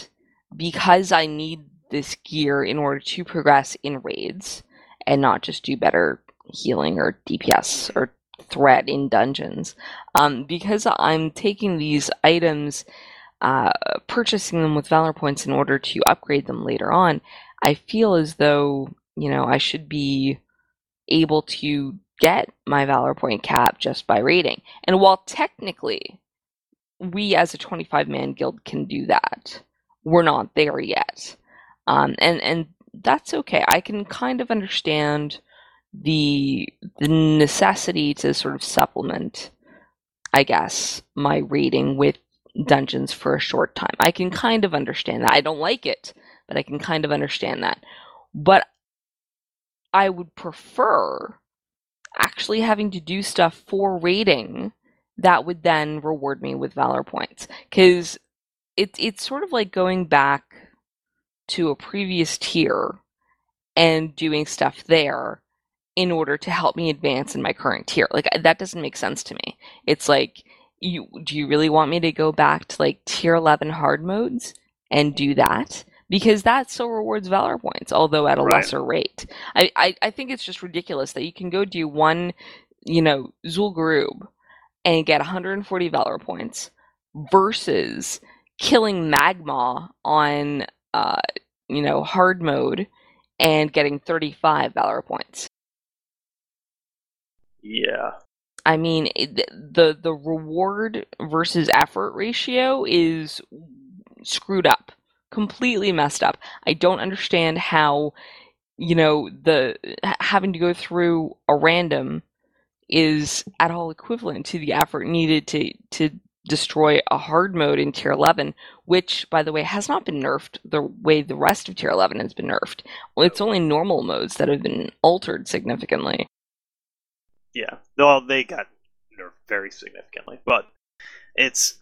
because I need this gear in order to progress in raids and not just do better healing or D P S or threat in dungeons. Um, because I'm taking these items, uh, purchasing them with Valor Points in order to upgrade them later on, I feel as though, you know, I should be able to get my Valor Point cap just by raiding. And while technically we as a twenty-five man guild can do that, we're not there yet. Um, and, and that's okay. I can kind of understand the the necessity to sort of supplement, I guess, my raiding with dungeons for a short time. I can kind of understand that. I don't like it, but I can kind of understand that. But I would prefer actually having to do stuff for raiding that would then reward me with Valor Points. Because it, it's sort of like going back to a previous tier and doing stuff there in order to help me advance in my current tier. Like, that doesn't make sense to me. It's like, you do you really want me to go back to like tier eleven hard modes and do that? Because that still rewards Valor Points, although at a Right. lesser rate. I, I, I think it's just ridiculous that you can go do one, you know, Zul'Gurub and get one hundred forty Valor Points versus killing Magma on, uh, you know, hard mode and getting thirty-five Valor Points. Yeah. I mean, it, the the reward versus effort ratio is screwed up, completely messed up. I don't understand how, you know, the having to go through a random is at all equivalent to the effort needed to to destroy a hard mode in tier eleven, which, by the way, has not been nerfed the way the rest of tier eleven has been nerfed. Well, it's only normal modes that have been altered significantly. Yeah. Well, they got nerfed very significantly, but it's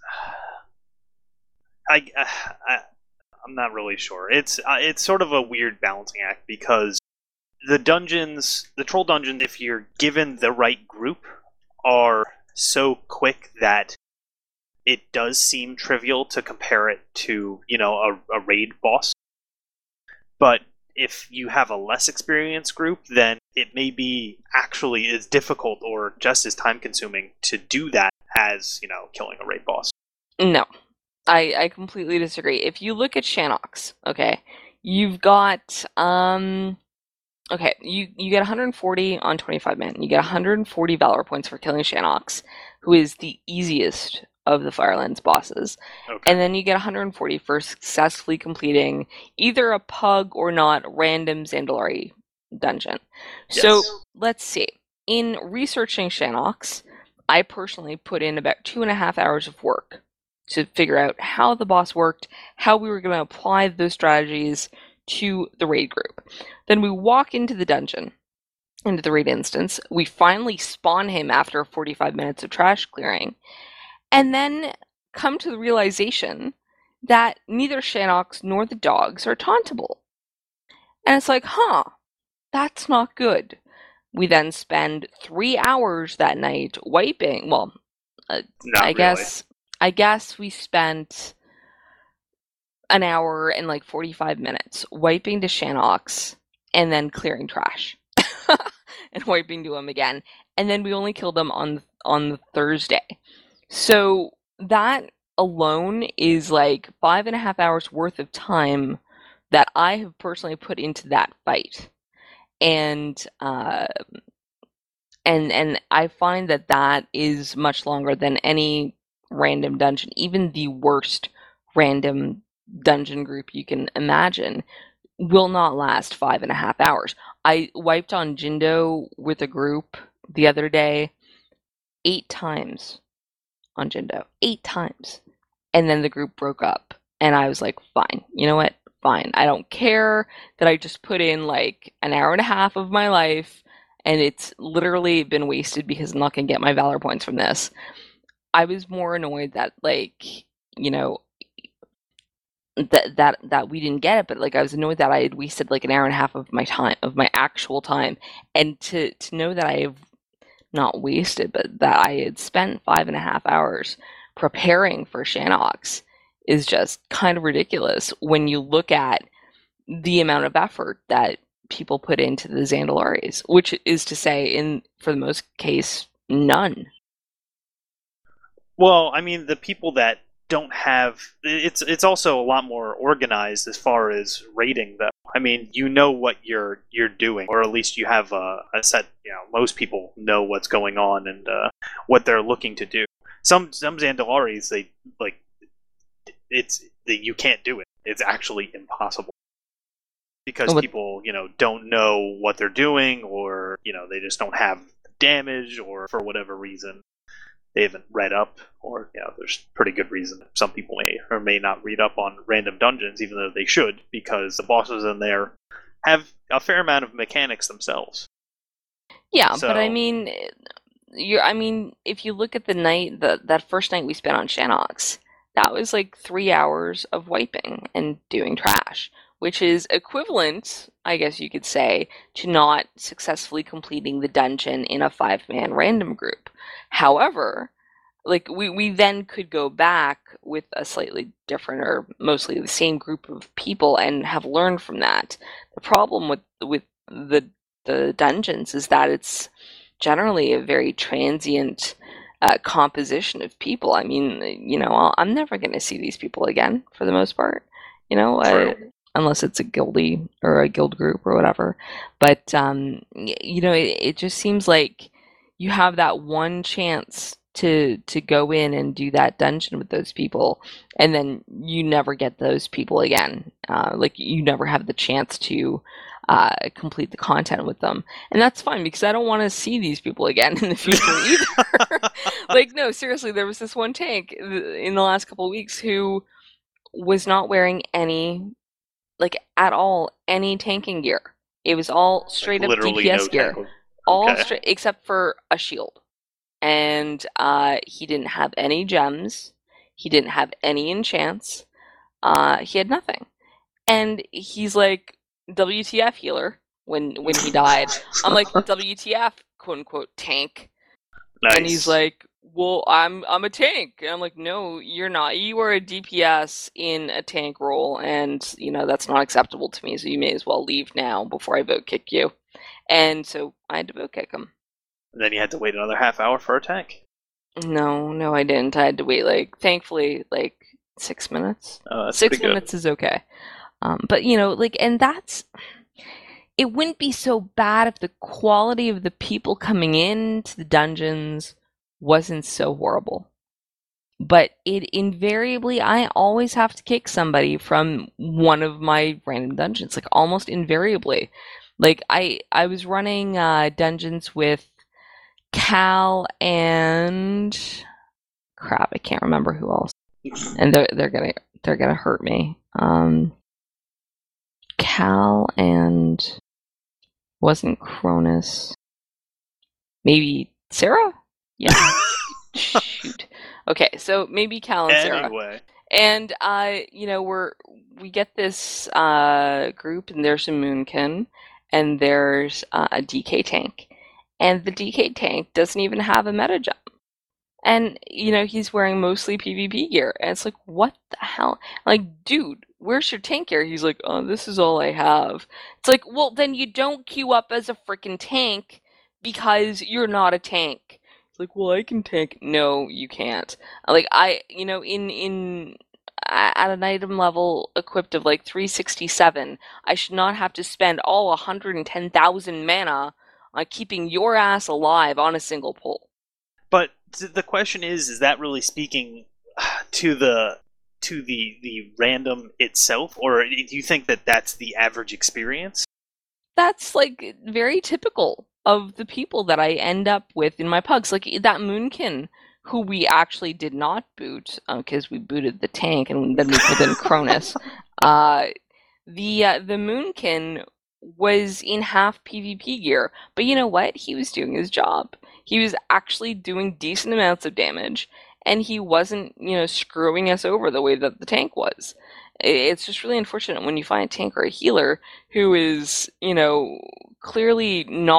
I, I I'm not really sure. It's uh, it's sort of a weird balancing act because the dungeons, the troll dungeons, if you're given the right group, are so quick that it does seem trivial to compare it to, you know, a, a raid boss. But if you have a less experienced group, then it may be actually as difficult or just as time consuming to do that as, you know, killing a raid boss. No, I, I completely disagree. If you look at Shanox, okay, you've got, um, okay, you, you get one hundred forty on twenty-five man. You get one hundred forty Valor Points for killing Shanox, who is the easiest of the Firelands bosses. Okay. And then you get one hundred forty for successfully completing either a pug or not random Zandalari dungeon. Yes. So let's see. In researching Shanox, I personally put in about two and a half hours of work to figure out how the boss worked, how we were going to apply those strategies to the raid group. Then we walk into the dungeon, into the raid instance. We finally spawn him after forty-five minutes of trash clearing, and then come to the realization that neither Shanox nor the dogs are tauntable. And it's like, huh, that's not good. We then spend three hours that night wiping. Well, uh, Not I really. guess I guess we spent an hour and like forty-five minutes wiping to Shanox and then clearing trash and wiping to him again. And then we only killed him on on the Thursday. So that alone is like five and a half hours worth of time that I have personally put into that fight. And uh, and and I find that that is much longer than any random dungeon, even the worst random dungeon group you can imagine, will not last five and a half hours. I wiped on Jindo with a group the other day eight times on Jindo. Eight times. And then the group broke up. And I was like, fine. You know what? Fine. I don't care that I just put in like an hour and a half of my life and it's literally been wasted because I'm not going to get my Valor Points from this. I was more annoyed that, like, you know, that that that we didn't get it, but like I was annoyed that I had wasted like an hour and a half of my time, of my actual time, and to to know that I have not wasted, but that I had spent five and a half hours preparing for Shanox is just kind of ridiculous when you look at the amount of effort that people put into the Zandalaris, which is to say, in for the most case, none. Well, I mean, the people that don't have it's it's also a lot more organized as far as rating, though. I mean, you know what you're you're doing, or at least you have a, a set. You know, most people know what's going on and uh, what they're looking to do. Some some Zandalaris, they like it's you can't do it. It's actually impossible because What- people, you know, don't know what they're doing, or you know, they just don't have damage, or for whatever reason they haven't read up, or you know, there's pretty good reason some people may or may not read up on random dungeons, even though they should, because the bosses in there have a fair amount of mechanics themselves. Yeah, So- but I mean, you're. I mean, if you look at the night, the that first night we spent on Shanox, that was like three hours of wiping and doing trash, which is equivalent, I guess you could say, to not successfully completing the dungeon in a five-man random group. However, like we, we then could go back with a slightly different or mostly the same group of people and have learned from that. The problem with with the the dungeons is that it's generally a very transient uh, composition of people. I mean, you know, I'll, I'm never going to see these people again for the most part. You know, True. uh, unless it's a guildie or a guild group or whatever. But um, y- you know, it, it just seems like you have that one chance to to go in and do that dungeon with those people, and then you never get those people again. Uh, like you never have the chance to uh, complete the content with them, and that's fine because I don't want to see these people again in the future either. Like, no, seriously, there was this one tank in the last couple of weeks who was not wearing any, like at all, any tanking gear. It was all straight up Literally D P S no gear. tank. All Okay. straight except for a shield. And uh, he didn't have any gems. He didn't have any enchants. Uh, he had nothing. And he's like, W T F healer when when he died. I'm like, W T F, quote unquote, tank. Nice. And he's like, well, I'm I'm a tank. And I'm like, no, you're not. You are a D P S in a tank role, and you know that's not acceptable to me. So you may as well leave now before I vote kick you. And so I had to vote kick him. And then you had to wait another half hour for a tank. No, no, I didn't. I had to wait like, thankfully, like six minutes. Uh, that's Six pretty good. minutes is okay. Um, but you know, like, and that's. It wouldn't be so bad if the quality of the people coming into the dungeons wasn't so horrible. But it invariably, I always have to kick somebody from one of my random dungeons, like almost invariably. Like I, I was running uh, dungeons with Cal and crap, I can't remember who else, and they're they're gonna they're gonna hurt me. Um, Cal and wasn't Cronus, maybe Sarah? Yeah. Shoot. Okay, so maybe Cal and Sarah. Anyway, And uh, you know, we're we get this uh group, and there's a Moonkin, and there's uh, a D K tank, and the D K tank doesn't even have a meta jump, and you know he's wearing mostly PvP gear, and it's like, what the hell? Like, dude, where's your tank gear? He's like, oh, this is all I have. It's like, well, then you don't queue up as a freaking tank because you're not a tank. It's like, well, I can tank. No, you can't. Like I, you know, in in at an item level equipped of like three sixty-seven, I should not have to spend all one hundred ten thousand mana on keeping your ass alive on a single pull. but th- the question is: is that really speaking to the to the the random itself, or do you think that that's the average experience? That's like very typical of the people that I end up with in my pugs. Like that Moonkin, who we actually did not boot because we booted the tank and then we put in Cronus. Uh, the uh, the Moonkin was in half PvP gear, but you know what? He was doing his job. He was actually doing decent amounts of damage, and he wasn't, you know, screwing us over the way that the tank was. I- It's just really unfortunate when you find a tank or a healer who is, you know, clearly not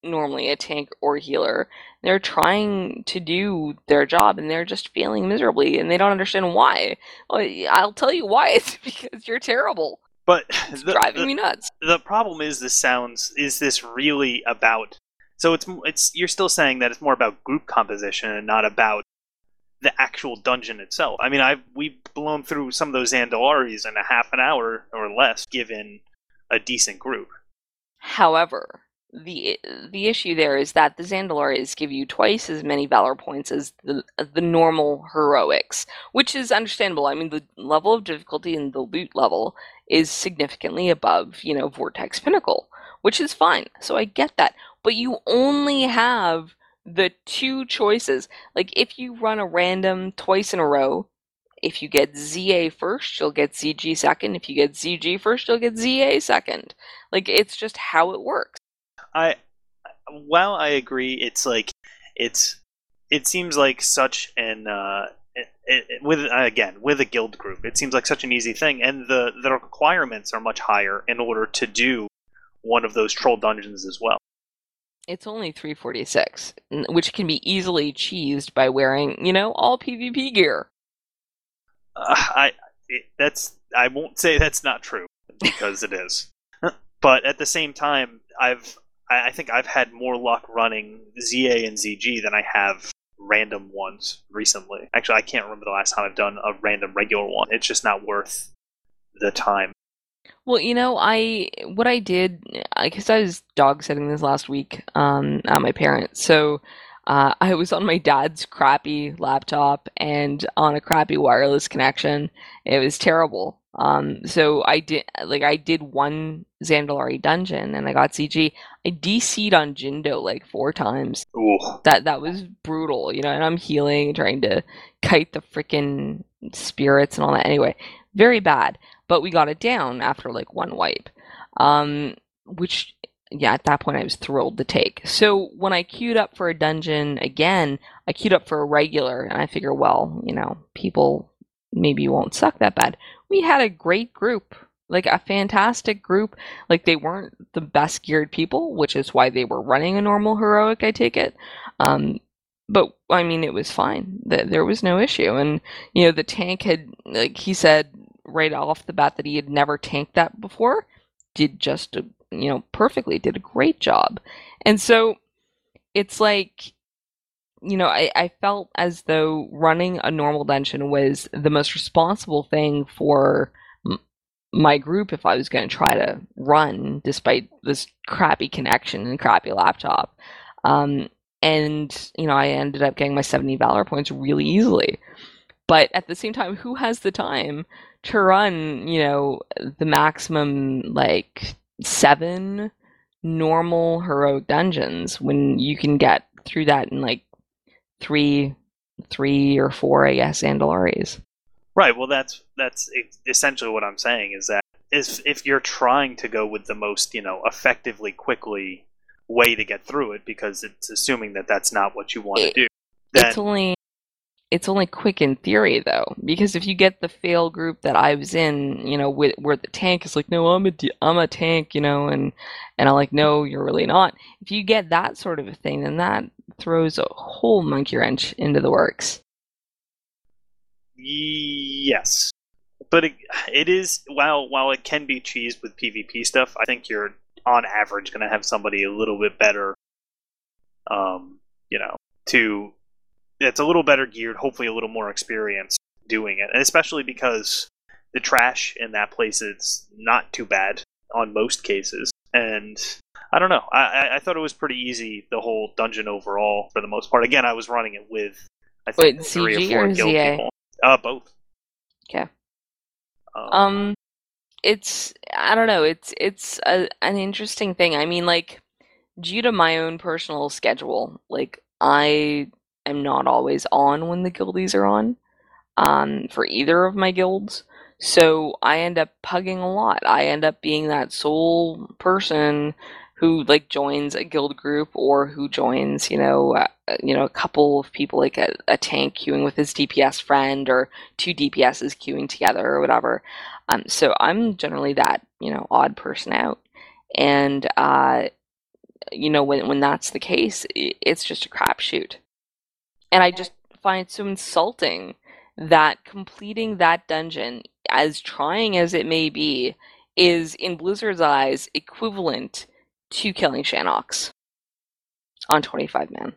normally a tank or healer. They're trying to do their job and they're just failing miserably and they don't understand why. Well, I'll tell you why. It's because you're terrible. But It's the, driving the, me nuts. the problem is, this sounds is this really about? So it's it's you're still saying that it's more about group composition and not about the actual dungeon itself. I mean, I've we've blown through some of those Zandalaris in a half an hour or less, given a decent group. However, the the issue there is that the Zandalaris give you twice as many valor points as the the normal heroics, which is understandable. I mean, the level of difficulty and the loot level is significantly above, you know, Vortex Pinnacle, which is fine. So I get that. But you only have the two choices. Like, if you run a random twice in a row, if you get Z A first, you'll get Z G second. If you get Z G first, you'll get Z A second. Like, it's just how it works. I, while I agree, it's like, it's, it seems like such an, uh, it, it, with, again, with a guild group, it seems like such an easy thing, and the, the requirements are much higher in order to do one of those troll dungeons as well. It's only three forty-six, which can be easily cheesed by wearing, you know, all PvP gear. Uh, I, it, that's, I won't say that's not true, because it is. But at the same time, I've, I think I've had more luck running Z A and Z G than I have random ones recently. Actually, I can't remember the last time I've done a random regular one. It's just not worth the time. Well, you know, I what I did, because I was dog sitting this last week um, at my parents', so uh, I was on my dad's crappy laptop and on a crappy wireless connection. It was terrible. Um, so I did like I did one Zandalari dungeon and I got C G. I D C'd on Jindo like four times. Ooh. That that was brutal, you know. And I'm healing, trying to kite the freaking spirits and all that. Anyway, very bad. But we got it down after like one wipe, um, which, yeah, at that point I was thrilled to take. So when I queued up for a dungeon again, I queued up for a regular, and I figure, well, you know, people maybe won't suck that bad. We had a great group, like a fantastic group. Like, they weren't the best geared people, which is why they were running a normal heroic, I take it. Um, but, I mean, it was fine. There was no issue. And, you know, the tank had, like he said right off the bat that he had never tanked that before, did just, a, you know, perfectly, did a great job. And so it's like, you know, I, I felt as though running a normal dungeon was the most responsible thing for m- my group if I was going to try to run, despite this crappy connection and crappy laptop. Um, and, you know, I ended up getting my seventy Valor points really easily. But at the same time, who has the time to run, you know, the maximum, like, seven normal heroic dungeons when you can get through that in, like, three, three or four, I guess, Zandalaris? Right, well, that's that's essentially what I'm saying, is that is if you're trying to go with the most, you know, effectively, quickly way to get through it, because it's assuming that that's not what you want to do, then... It's only... It's only quick in theory, though, because if you get the fail group that I was in, you know, with, where the tank is like, no, I'm a, I'm a tank, you know, and, and I'm like, no, you're really not. If you get that sort of a thing, then that throws a whole monkey wrench into the works. Yes. But it, it is, while, while it can be cheesed with PvP stuff, I think you're, on average, going to have somebody a little bit better, um, you know, to... It's a little better geared, hopefully a little more experienced doing it. And especially because the trash in that place is not too bad on most cases. And I don't know. I, I thought it was pretty easy, the whole dungeon overall, for the most part. Again, I was running it with, I think, Wait, three C G or four or guild Z A? people. Uh, both. Okay. Um, Um, it's, I don't know, it's, it's a, an interesting thing. I mean, like, due to my own personal schedule, like, I... I'm not always on when the guildies are on, um, for either of my guilds. So I end up pugging a lot. I end up being that sole person who like joins a guild group, or who joins, you know, uh, you know, a couple of people, like a, a tank queuing with his D P S friend, or two D P Ss queuing together, or whatever. Um, so I'm generally that, you know, odd person out, and uh. you know, when when that's the case, it's just a crapshoot. And I just find it so insulting that completing that dungeon, as trying as it may be, is in Blizzard's eyes equivalent to killing Shanox on twenty-five man.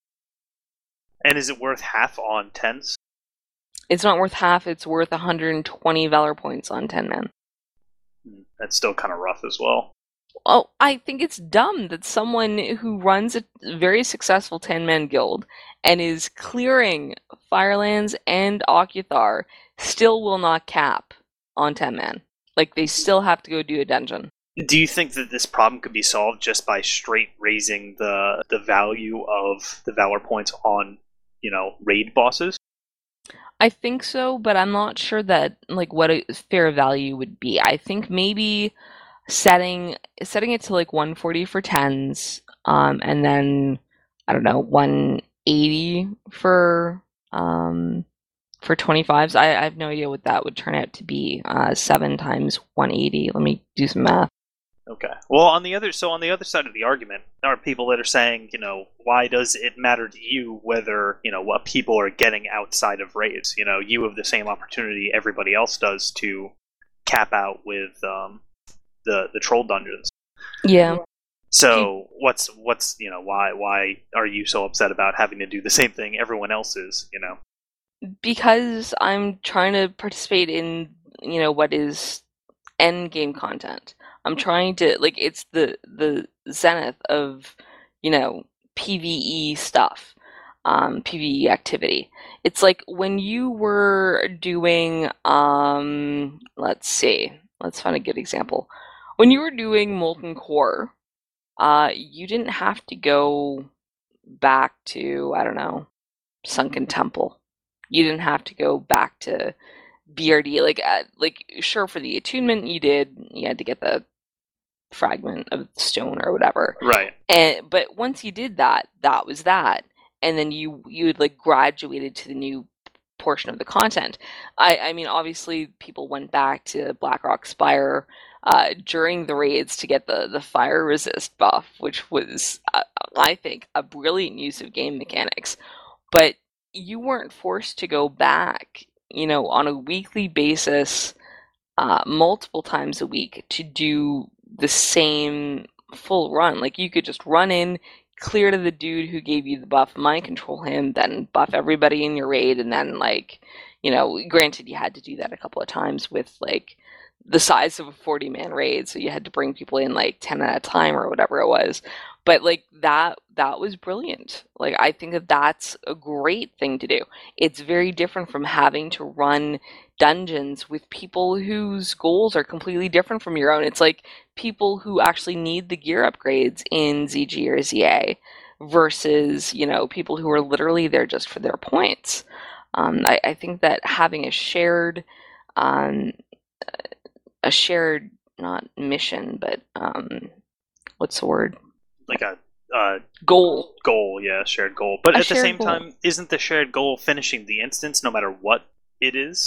And is it worth half on tens? It's not worth half, it's worth one hundred twenty Valor points on ten man. That's still kind of rough as well. Oh, I think it's dumb that someone who runs a very successful ten man guild and is clearing Firelands and Okuthar still will not cap on ten man. Like, they still have to go do a dungeon. Do you think that this problem could be solved just by straight raising the the value of the Valor points on, you know, raid bosses? I think so, but I'm not sure that, like, what a fair value would be. I think maybe setting setting it to like one forty for tens, um, and then I don't know, one eighty for um for twenty-fives. I, I have no idea what that would turn out to be. Uh, seven times one eighty. Let me do some math. Okay. Well, on the other so on the other side of the argument, there are people that are saying, you know, why does it matter to you whether, you know, what people are getting outside of raids? You know, you have the same opportunity everybody else does to cap out with um, the the troll dungeons. Yeah. So what's what's you know why why are you so upset about having to do the same thing everyone else is? You know. Because I'm trying to participate in, you know, what is end game content. I'm trying to, like, it's the the zenith of, you know, PvE stuff, um, PvE activity. It's like when you were doing, um, let's see, let's find a good example. When you were doing Molten Core, uh, you didn't have to go back to, I don't know, Sunken Temple. You didn't have to go back to B R D. Like, uh, like sure, for the attunement you did, you had to get the fragment of stone or whatever. Right. And but once you did that, that was that. And then you you had like graduated to the new portion of the content. I, I mean, obviously people went back to Blackrock Spire uh, during the raids to get the, the fire resist buff, which was, uh, I think, a brilliant use of game mechanics. But you weren't forced to go back, you know, on a weekly basis, uh, multiple times a week to do the same full run. Like, you could just run in, clear to the dude who gave you the buff, mind control him, then buff everybody in your raid, and then, like, you know, granted you had to do that a couple of times with, like, the size of a forty man raid, so you had to bring people in, like, ten at a time or whatever it was. But, like, that that was brilliant. Like, I think that that's a great thing to do. It's very different from having to run dungeons with people whose goals are completely different from your own. It's like people who actually need the gear upgrades in Z G or Z A versus, you know, people who are literally there just for their points. Um, I, I think that having a shared, um, a shared, not mission, but um, what's the word? Like a uh, goal. Goal, yeah, shared goal. But A at the shared same goal. time, isn't the shared goal finishing the instance no matter what it is?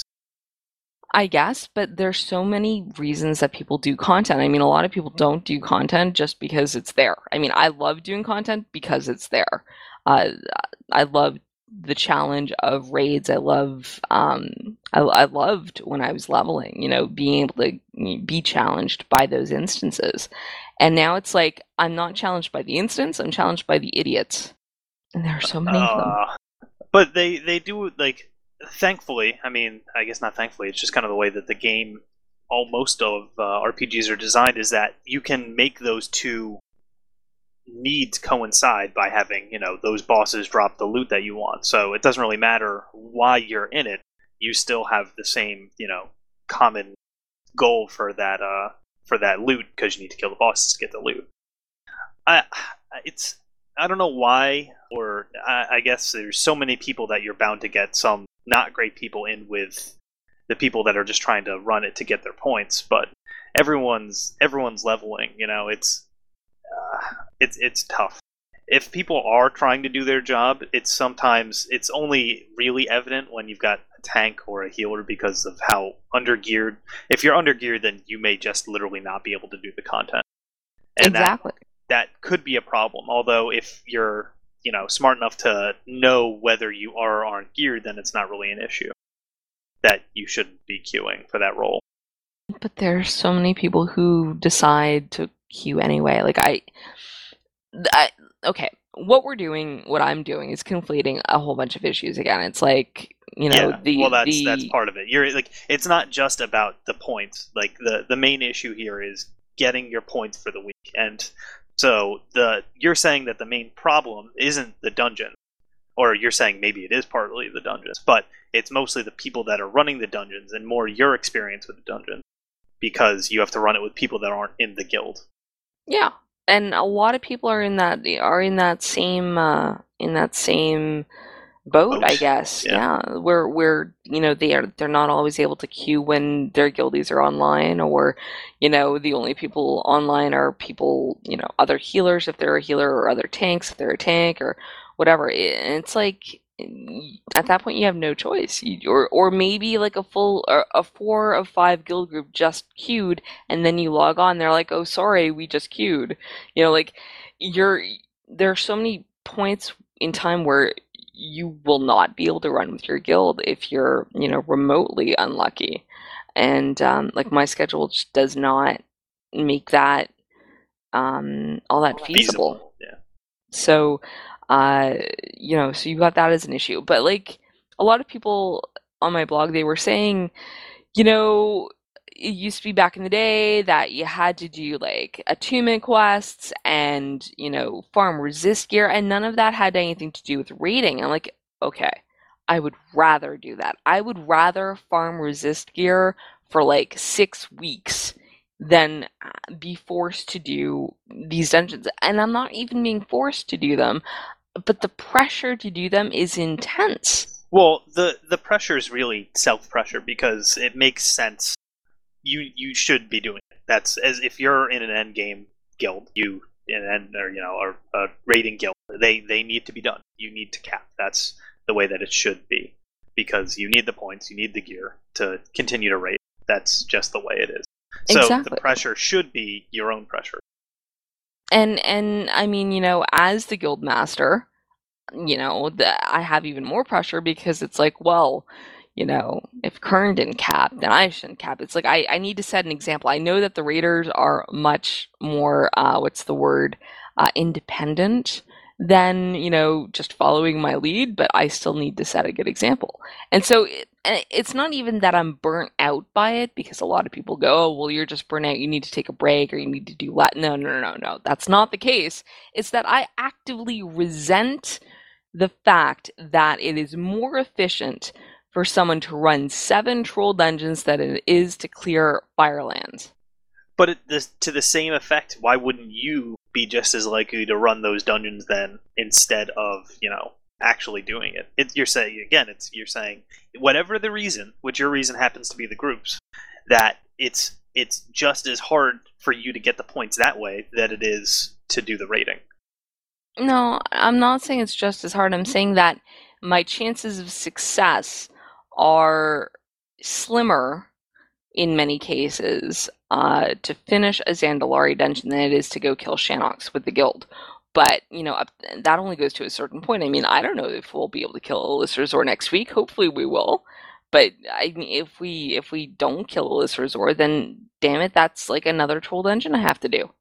I guess, but there's so many reasons that people do content. I mean, a lot of people don't do content just because it's there. I mean, I love doing content because it's there. Uh, I love the challenge of raids. I love, um, I, I loved when I was leveling, you know, being able to be challenged by those instances. And now it's like, I'm not challenged by the instance, I'm challenged by the idiots. And there are so many of them. Uh, but they, they do, like, thankfully, I mean, I guess not thankfully, it's just kind of the way that the game, all most of uh, R P Gs are designed, is that you can make those two needs coincide by having, you know, those bosses drop the loot that you want. So it doesn't really matter why you're in it. You still have the same, you know, common goal for that uh for that loot, because you need to kill the bosses to get the loot. I it's I don't know why, or I, I guess there's so many people that you're bound to get some not great people in with the people that are just trying to run it to get their points. But everyone's everyone's leveling. You know, it's uh, it's it's tough. If people are trying to do their job, it's sometimes it's only really evident when you've got a tank or a healer because of how undergeared. If you're undergeared, then you may just literally not be able to do the content. And Exactly. that could be a problem. Although if you're, you know, smart enough to know whether you are or aren't geared, then it's not really an issue that you shouldn't be queuing for that role. But there's so many people who decide to queue anyway. Like I, I okay, what we're doing, what I'm doing, is conflating a whole bunch of issues again. It's like, you know, yeah, the well, that's the, that's part of it. You're like, it's not just about the points. Like the the main issue here is getting your points for the week, and so the you're saying that the main problem isn't the dungeon, or you're saying maybe it is partly the dungeons, but it's mostly the people that are running the dungeons and more your experience with the dungeon, because you have to run it with people that aren't in the guild. Yeah, and a lot of people are in that are in that same uh, in that same boat, Boat. I guess. Yeah. Yeah, where where you know they are they're not always able to queue when their guildies are online, or you know the only people online are people, you know, other healers if they're a healer, or other tanks if they're a tank, or whatever. And it's like at that point you have no choice, you, or or maybe like a full or a four of five guild group just queued, and then you log on, they're like, oh sorry, we just queued, you know, like you're there are so many points in time where you will not be able to run with your guild if you're, you know, remotely unlucky, and um, like my schedule just does not make that um, all that feasible. Feasible. Yeah. So, uh, you know, so you got that as an issue. But like a lot of people on my blog, they were saying, you know, it used to be back in the day that you had to do like attunement quests and, you know, farm resist gear, and none of that had anything to do with raiding. I'm like, okay, I would rather do that. I would rather farm resist gear for like six weeks than be forced to do these dungeons. And I'm not even being forced to do them, but the pressure to do them is intense. Well, the the pressure is really self-pressure because it makes sense. You you should be doing it. That's as if you're in an end game guild, you in an end or you know or a raiding guild, they they need to be done. You need to cap. That's the way that it should be, because you need the points, you need the gear to continue to raid. That's just the way it is. So Exactly. the pressure should be your own pressure. And and I mean, you know, as the guild master, you know, the, I have even more pressure because it's like, well, you know, if Kern didn't cap, then I shouldn't cap. It's like I, I need to set an example. I know that the raiders are much more, uh, what's the word, uh, independent than, you know, just following my lead, but I still need to set a good example. And so it, and it's not even that I'm burnt out by it, because a lot of people go, oh, well, you're just burnt out, you need to take a break, or you need to do that. No, no, no, no, no. That's not the case. It's that I actively resent the fact that it is more efficient for someone to run seven troll dungeons than it is to clear Firelands. But it, this, to the same effect, why wouldn't you be just as likely to run those dungeons then, instead of, you know, actually doing it? it you're saying again, it's you're saying whatever the reason, which your reason happens to be the groups, that it's it's just as hard for you to get the points that way that it is to do the rating. No, I'm not saying it's just as hard. I'm saying that my chances of success are slimmer in many cases uh, to finish a Zandalari dungeon than it is to go kill Shanox with the guild. But, you know, that only goes to a certain point. I mean, I don't know if we'll be able to kill Elisrazor next week. Hopefully we will. But I mean, if we if we don't kill Elisrazor, then damn it, that's like another troll dungeon I have to do.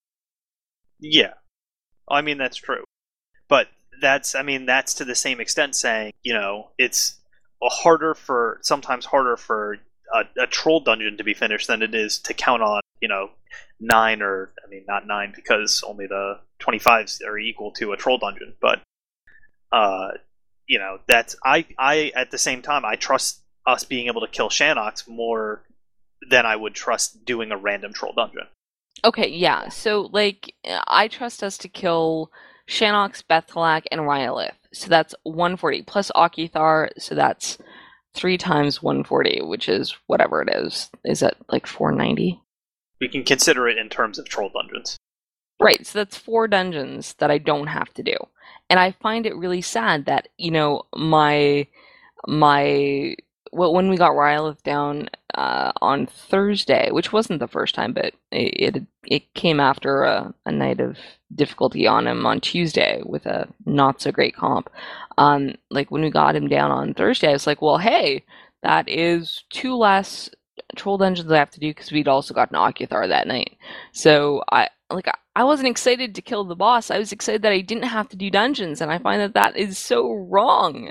Yeah. I mean, that's true. But that's, I mean, that's to the same extent saying, you know, it's a harder for, sometimes harder for a, a troll dungeon to be finished than it is to count on, you know, nine or, I mean, not nine because only the twenty-fives are equal to a troll dungeon, but, uh, you know, that's, I, I, at the same time, I trust us being able to kill Shanox more than I would trust doing a random troll dungeon. Okay, yeah. So, like, I trust us to kill Shanox, Bethalak, and Ryalith. So that's one forty, plus Akithar, so that's three times one forty, which is whatever it is. Is that like four ninety? We can consider it in terms of troll dungeons. Right, so that's four dungeons that I don't have to do. And I find it really sad that, you know, my my well, when we got Rylith down uh, on Thursday, which wasn't the first time, but it it, it came after a, a night of difficulty on him on Tuesday with a not so great comp. Um, like when we got him down on Thursday, I was like, well, hey, that is two less troll dungeons I have to do because we'd also got an Ocuthar that night. So I like I wasn't excited to kill the boss. I was excited that I didn't have to do dungeons, and I find that that is so wrong.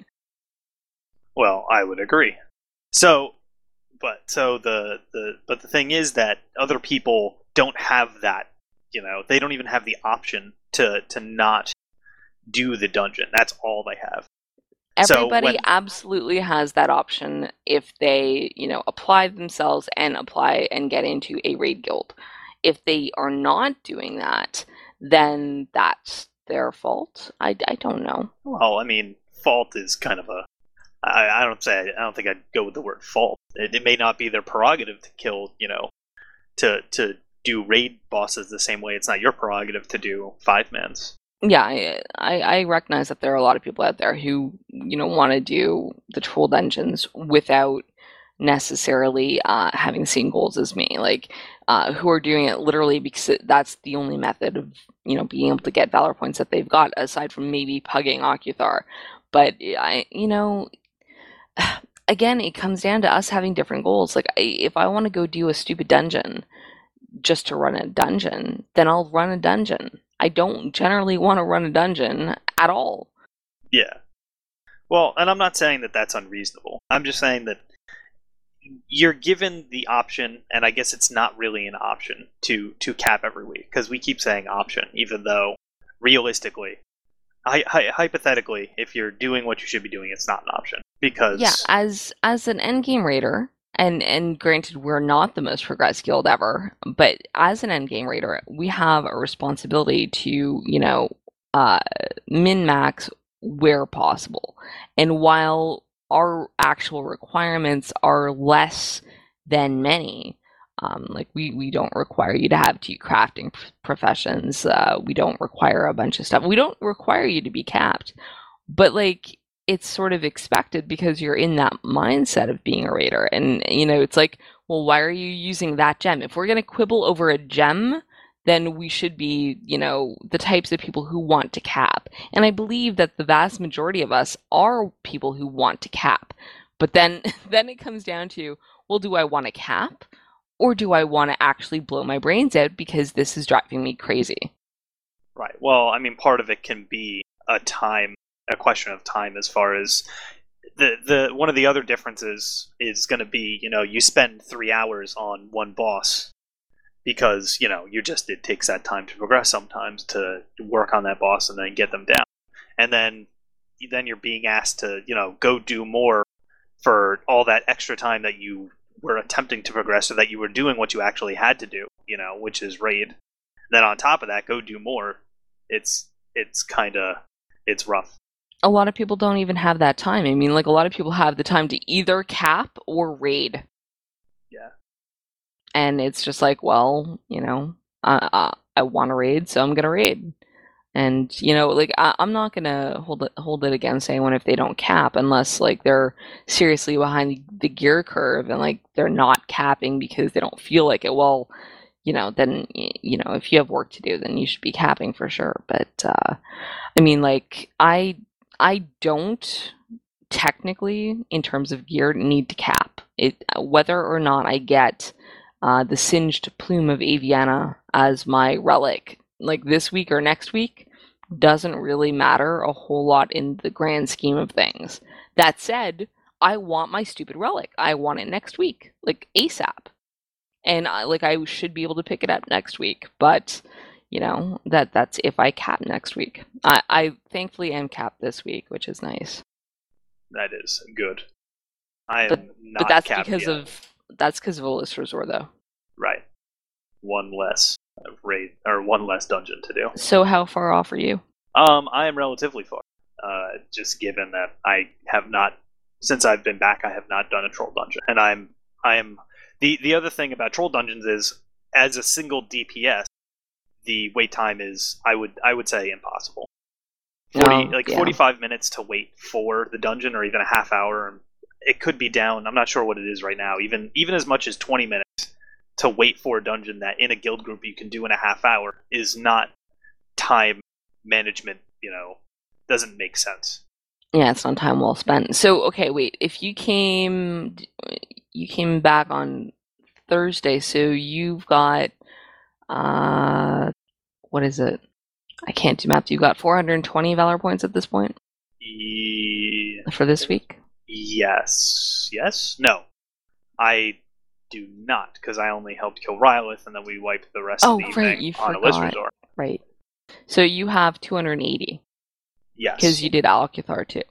Well, I would agree. So, but so the the but the thing is that other people don't have that. You know, they don't even have the option to to not do the dungeon. That's all they have. Everybody so when, absolutely has that option if they, you know, apply themselves and apply and get into a raid guild. If they are not doing that, then that's their fault. I, I don't know. Well, I mean, fault is kind of a. I, I don't say. I don't think I'd go with the word fault. It, it may not be their prerogative to kill. You know, to to do raid bosses the same way. It's not your prerogative to do five mans. Yeah, I, I I recognize that there are a lot of people out there who, you know, want to do the troll dungeons without necessarily uh, having the same goals as me. Like, uh, who are doing it literally because it, that's the only method of, you know, being able to get Valor points that they've got, aside from maybe pugging Ocuthar. But, I, you know, again, it comes down to us having different goals. Like, I, if I want to go do a stupid dungeon just to run a dungeon, then I'll run a dungeon. I don't generally want to run a dungeon at all. Yeah. Well, and I'm not saying that that's unreasonable. I'm just saying that you're given the option, and I guess it's not really an option, to, to cap every week. Because we keep saying option, even though, realistically, hi- hi- hypothetically, if you're doing what you should be doing, it's not an option. Because... Yeah, as as an endgame raider, and, and granted, we're not the most progressed guild ever, but as an endgame raider, we have a responsibility to, you know, uh, min-max where possible. And while our actual requirements are less than many, um, like we, we don't require you to have two crafting p- professions, uh, we don't require a bunch of stuff, we don't require you to be capped, but like, it's sort of expected because you're in that mindset of being a raider. And, you know, it's like, well, why are you using that gem? If we're going to quibble over a gem, then we should be, you know, the types of people who want to cap. And I believe that the vast majority of us are people who want to cap. But then, then it comes down to, well, do I want to cap? Or do I want to actually blow my brains out because this is driving me crazy? Right. Well, I mean, part of it can be a time a question of time as far as the the one of the other differences is going to be, you know, you spend three hours on one boss because, you know, you just it takes that time to progress sometimes to work on that boss and then get them down, and then then you're being asked to, you know, go do more for all that extra time that you were attempting to progress, or that you were doing what you actually had to do, you know, which is raid. Then on top of that, go do more. It's it's kind of it's rough. A lot of people don't even have that time. I mean, like, a lot of people have the time to either cap or raid. Yeah. And it's just like, well, you know, uh, uh, I want to raid, so I'm going to raid. And, you know, like, I, I'm not going to hold it, hold it against anyone if they don't cap, unless, like, they're seriously behind the, the gear curve and, like, they're not capping because they don't feel like it. Well, you know, then, you know, if you have work to do, then you should be capping for sure. But, uh, I mean, like, I... I don't technically, in terms of gear, need to cap it. Whether or not I get uh, the singed plume of Aviana as my relic, like this week or next week, doesn't really matter a whole lot in the grand scheme of things. That said, I want my stupid relic. I want it next week, like ASAP, and I, like I should be able to pick it up next week, but. You know, that that's if I cap next week. I, I thankfully am capped this week, which is nice. That is good. I am but, not but that's capped because yet. of that's because of Olis Resort, though. Right. One less raid or one less dungeon to do. So how far off are you? Um, I am relatively far. Uh, just given that I have not, since I've been back, I have not done a troll dungeon, and I'm I am the the other thing about troll dungeons is, as a single D P S, the wait time is, I would I would say, impossible. Forty Oh, like yeah. forty-five minutes to wait for the dungeon, or even a half hour, it could be down. I'm not sure what it is right now. Even even as much as twenty minutes to wait for a dungeon that in a guild group you can do in a half hour is not time management. You know, doesn't make sense. Yeah, it's not time well spent. So, okay, wait. If you came, you came back on Thursday, so you've got, uh, what is it? I can't do math. You got four hundred twenty Valor points at this point Yeah. for this week? Yes. Yes? No. I do not, because I only helped kill Rylith, and then we wiped the rest Oh, of the evening right, you on forgot. a Resort. Right. So you have two hundred eighty. Yes. Because you did Alcathar too.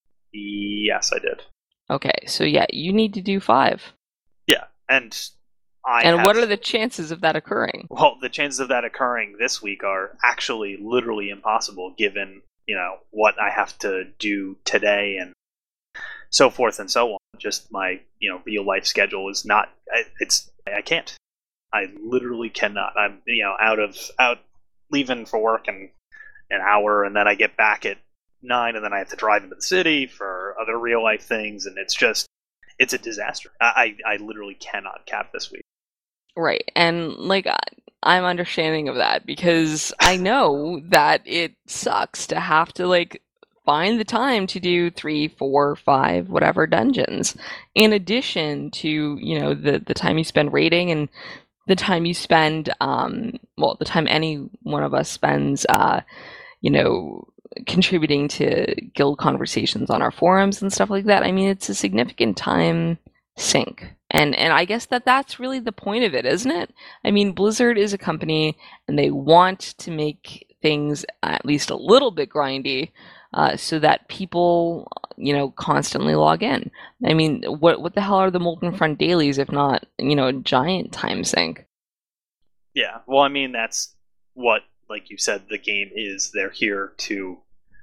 Yes, I did. Okay, so yeah, you need to do five. Yeah, and I And have, what are the chances of that occurring? Well, the chances of that occurring this week are actually literally impossible, given, you know, what I have to do today and so forth and so on. Just my, you know, real life schedule is not, it's, I can't. I literally cannot. I'm, you know, out of, out, leaving for work in an hour, and then I get back at nine, and then I have to drive into the city for other real life things, and it's just, it's a disaster. I, I, I literally cannot cap this week. Right, and like I- I'm understanding of that because I know that it sucks to have to like find the time to do three, four, five, whatever dungeons, in addition to, you know, the the time you spend raiding and the time you spend, um, well, the time any one of us spends, uh, you know, contributing to guild conversations on our forums and stuff like that. I mean, it's a significant time sink. And and I guess that that's really the point of it, isn't it? I mean, Blizzard is a company, and they want to make things at least a little bit grindy, uh, so that people, you know, constantly log in. I mean, what what the hell are the Molten Front dailies if not, you know, a giant time sink? Yeah, well, I mean, that's what, like you said, the game is. They're here to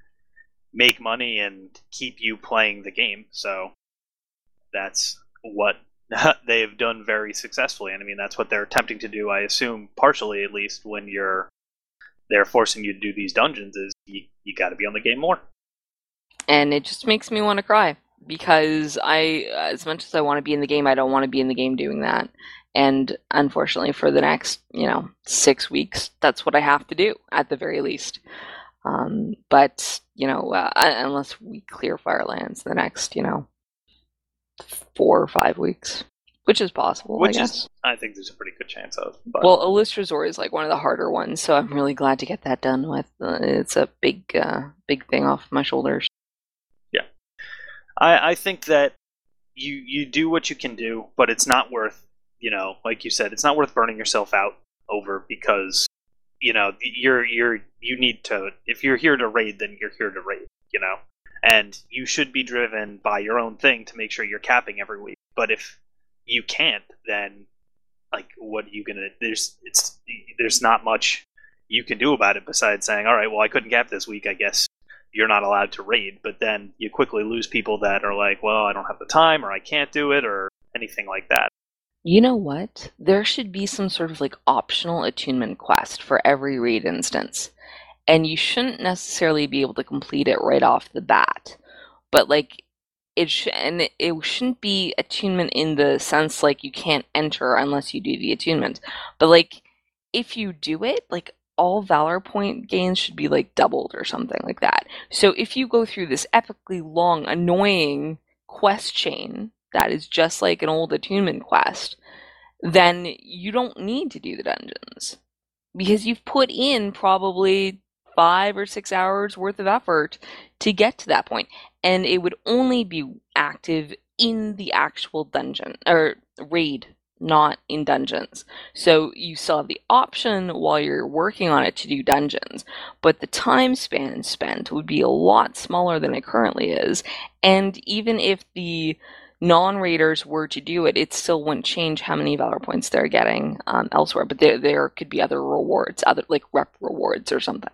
make money and keep you playing the game, so that's what they've done very successfully. And I mean, that's what they're attempting to do, I assume, partially at least, when you're they're forcing you to do these dungeons, is you, you got to be on the game more. And it just makes me want to cry because I, as much as I want to be in the game, I don't want to be in the game doing that. And unfortunately, for the next, you know, six weeks, that's what I have to do at the very least. Um, but you know, uh, unless we clear Firelands the next, you know, four or five weeks, which is possible, Which I guess. is, I think there's a pretty good chance of. But. Well, Alyst Resort is like one of the harder ones, so I'm really glad to get that done with. Uh, it's a big, uh, big thing off my shoulders. Yeah, I, I think that you you do what you can do, but it's not worth, you know, like you said, it's not worth burning yourself out over, because, you know, you're you're you need to, if you're here to raid, then you're here to raid, you know, and you should be driven by your own thing to make sure you're capping every week. But if you can't, then like, what are you gonna? There's it's there's not much you can do about it besides saying, all right, well, I couldn't cap this week, I guess you're not allowed to raid. But then you quickly lose people that are like, well, I don't have the time, or I can't do it, or anything like that. You know what? There should be some sort of like optional attunement quest for every raid instance. And you shouldn't necessarily be able to complete it right off the bat. But like it sh- and it, it shouldn't be attunement in the sense like you can't enter unless you do the attunement. But like if you do it, like all Valor point gains should be like doubled or something like that. So if you go through this epically long, annoying quest chain that is just like an old attunement quest, then you don't need to do the dungeons. Because you've put in probably five or six hours worth of effort to get to that point. And it would only be active in the actual dungeon, or raid, not in dungeons. So you still have the option while you're working on it to do dungeons, but the time span spent would be a lot smaller than it currently is. And even if the non-raiders were to do it, it still wouldn't change how many Valor points they're getting um, elsewhere. But there, there could be other rewards, other like rep rewards or something.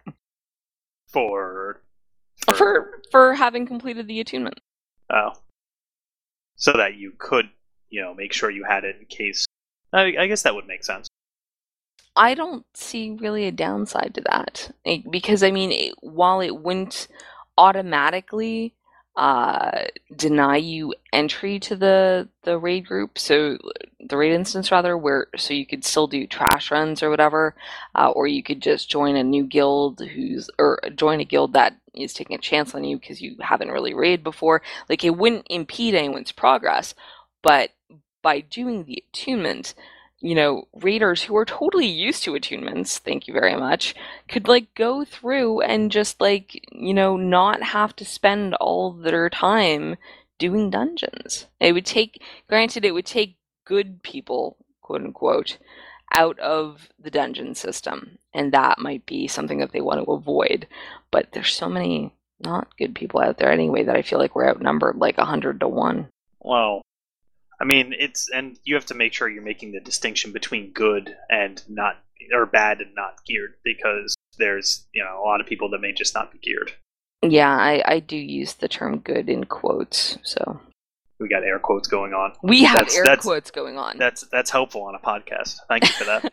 For For for, for having completed the attunement. Oh. So that you could, you know, make sure you had it in case. I, I guess that would make sense. I don't see really a downside to that. Like, because, I mean, it, while it wouldn't automatically uh, deny you entry to the the raid group, so the raid instance rather, where so you could still do trash runs or whatever, uh, or you could just join a new guild who's or join a guild that is taking a chance on you because you haven't really raided before. Like, it wouldn't impede anyone's progress, but by doing the attunement, you know, raiders who are totally used to attunements, thank you very much, could like go through and just like, you know, not have to spend all their time doing dungeons. It would take, granted, it would take good people, quote unquote, out of the dungeon system, and that might be something that they want to avoid. But there's so many not good people out there anyway that I feel like we're outnumbered like a hundred to one. Well, I mean, it's, and you have to make sure you're making the distinction between good and not, or bad and not geared, because there's, you know, a lot of people that may just not be geared. Yeah, I, I do use the term good in quotes, so. We got air quotes going on. We have that's, air that's, quotes going on. That's that's helpful on a podcast. Thank you for that.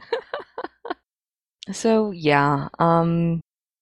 So, yeah, um,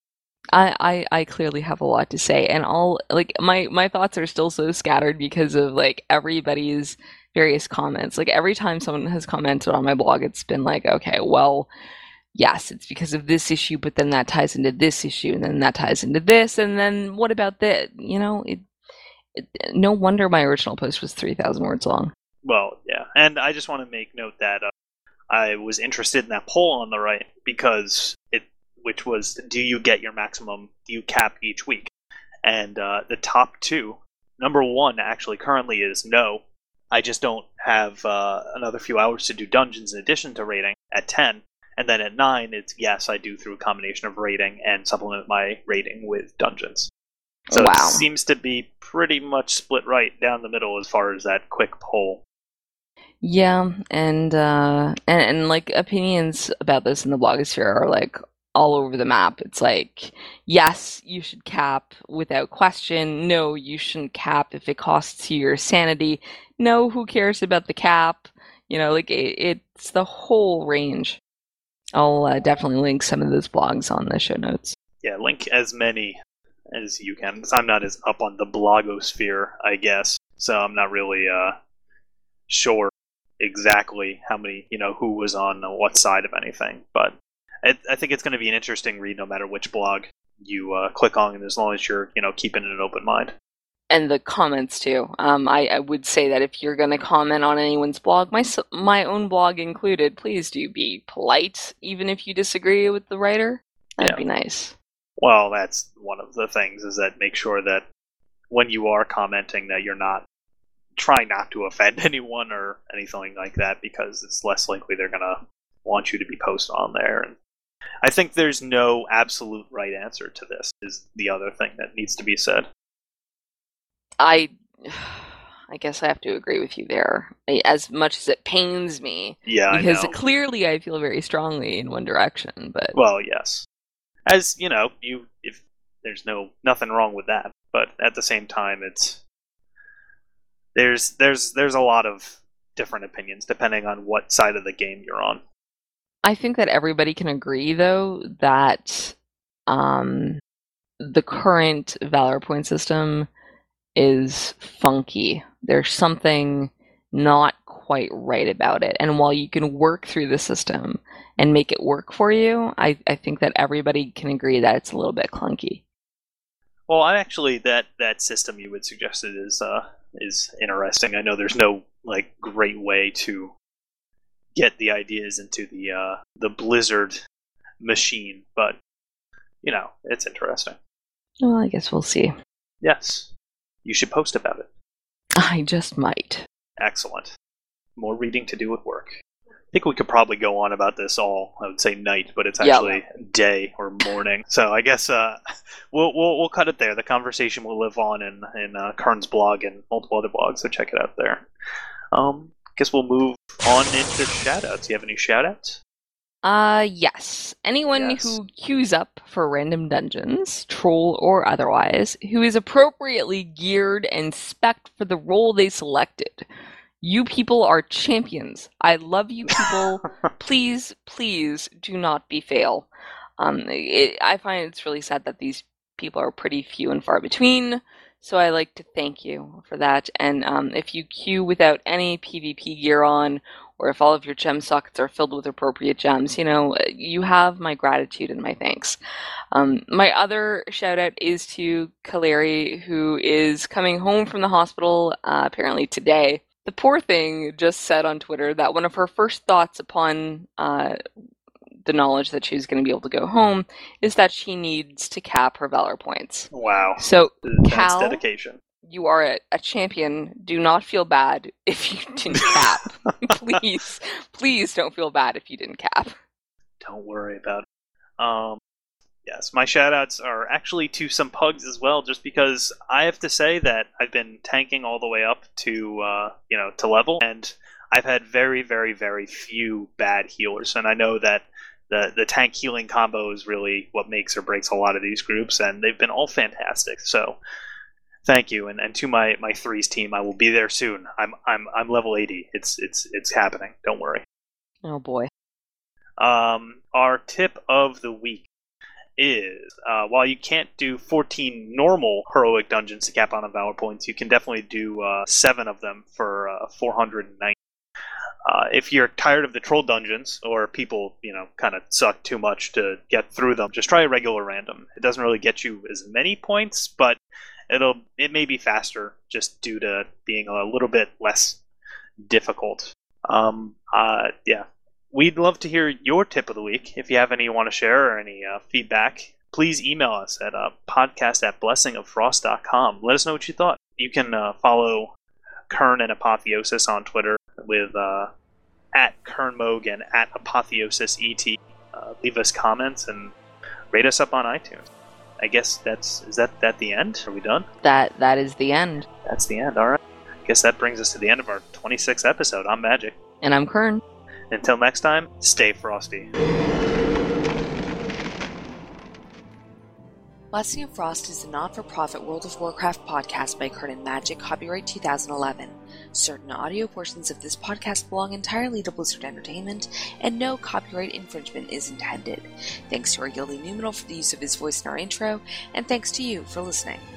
I, I I clearly have a lot to say, and all, like, my, my thoughts are still so scattered because of, like, everybody's various comments. Like, every time someone has commented on my blog, it's been like, okay, well, yes, it's because of this issue, but then that ties into this issue, and then that ties into this, and then what about that? You know, it, it no wonder my original post was three thousand words long. Well, yeah, and I just want to make note that uh, I was interested in that poll on the right because it, which was, do you get your maximum, do you cap each week? And uh, the top two, number one actually currently is no. I just don't have uh, another few hours to do dungeons in addition to raiding at ten. And then at nine, it's yes, I do through a combination of raiding and supplement my raiding with dungeons. So wow. It seems to be pretty much split right down the middle as far as that quick poll. Yeah, and, uh, and, and like opinions about this in the blogosphere are like all over the map. It's like, yes, you should cap without question. No, you shouldn't cap if it costs you your sanity. No, who cares about the cap? You know, like it, it's the whole range. I'll uh, definitely link some of those blogs on the show notes. Yeah, link as many as you can. 'Cause I'm not as up on the blogosphere, I guess, so I'm not really uh, sure exactly how many, you know, who was on what side of anything. But I, I think it's going to be an interesting read no matter which blog you uh, click on, and as long as you're, you know, keeping an open mind. And the comments too. Um, I, I would say that if you're going to comment on anyone's blog, my my own blog included, please do be polite, even if you disagree with the writer. That'd Yeah. be nice. Well, that's one of the things, is that make sure that when you are commenting that you're not trying not to offend anyone or anything like that, because it's less likely they're going to want you to be posted on there. And I think there's no absolute right answer to this, is the other thing that needs to be said. I, I guess I have to agree with you there. As much as it pains me, Yeah, because I know. clearly I feel very strongly in one direction. But Well, yes. As, you know, you if there's no nothing wrong with that, but at the same time, it's there's there's there's a lot of different opinions depending on what side of the game you're on. I think that everybody can agree, though, that um, the current Valor point system is funky. There's something not quite right about it. And while you can work through the system and make it work for you, I, I think that everybody can agree that it's a little bit clunky. Well, I actually that that system you would suggest it is uh is interesting. I know there's no like great way to get the ideas into the uh the Blizzard machine, but you know, it's interesting. Well, I guess we'll see. Yes. You should post about it. I just might. Excellent. More reading to do with work. I think we could probably go on about this all, I would say night, but it's Yeah. actually day or morning. So I guess uh, we'll, we'll we'll cut it there. The conversation will live on in, in uh, Karn's blog and multiple other blogs, so check it out there. Um, guess we'll move on into shoutouts. You have any shoutouts? Uh, yes. Anyone Yes. who queues up for random dungeons, troll or otherwise, who is appropriately geared and spec'd for the role they selected. You people are champions. I love you people. Please, please do not be fail. Um, it, I find it's really sad that these people are pretty few and far between. So I like to thank you for that. And um, if you queue without any PvP gear on, or if all of your gem sockets are filled with appropriate gems, you know, you have my gratitude and my thanks. Um, my other shout out is to Kaleri, who is coming home from the hospital uh, apparently today. The poor thing just said on Twitter that one of her first thoughts upon uh, the knowledge that she's going to be able to go home is that she needs to cap her Valor points. Wow. So, That's Cal, dedication. You are a, a champion. Do not feel bad if you didn't cap. Please, please don't feel bad if you didn't cap. Don't worry about it. Um, yes, my shoutouts are actually to some pugs as well, just because I have to say that I've been tanking all the way up to, uh, you know, to level, and I've had very, very, very few bad healers, and I know that the the tank healing combo is really what makes or breaks a lot of these groups, and they've been all fantastic. So, thank you, and, and to my, my threes team, I will be there soon. I'm I'm I'm level eighty. It's it's it's happening. Don't worry. Oh boy. Um, our tip of the week is uh, while you can't do fourteen normal heroic dungeons to cap on a Valor points, you can definitely do uh, seven of them for uh, four hundred ninety. Uh, if you're tired of the troll dungeons, or people, you know, kind of suck too much to get through them, just try a regular random. It doesn't really get you as many points, but it'll it may be faster just due to being a little bit less difficult. Um, uh, yeah, we'd love to hear your tip of the week. If you have any you want to share or any uh, feedback, please email us at uh, podcast at blessing of frost dot com. Let us know what you thought. You can uh, follow Kern and Apotheosis on Twitter with uh, at KernMogue and at ApotheosisET. Uh, leave us comments and rate us up on iTunes. I guess that's is that that the end? Are we done? That that is the end. That's the end. All right. I guess that brings us to the end of our twenty-sixth episode. I'm Magic. And I'm Kern. Until next time, stay frosty. Blessing of Frost is a not-for-profit World of Warcraft podcast by Kern and Magic, copyright two thousand eleven. Certain audio portions of this podcast belong entirely to Blizzard Entertainment, and no copyright infringement is intended. Thanks to our Gildy Numenal for the use of his voice in our intro, and thanks to you for listening.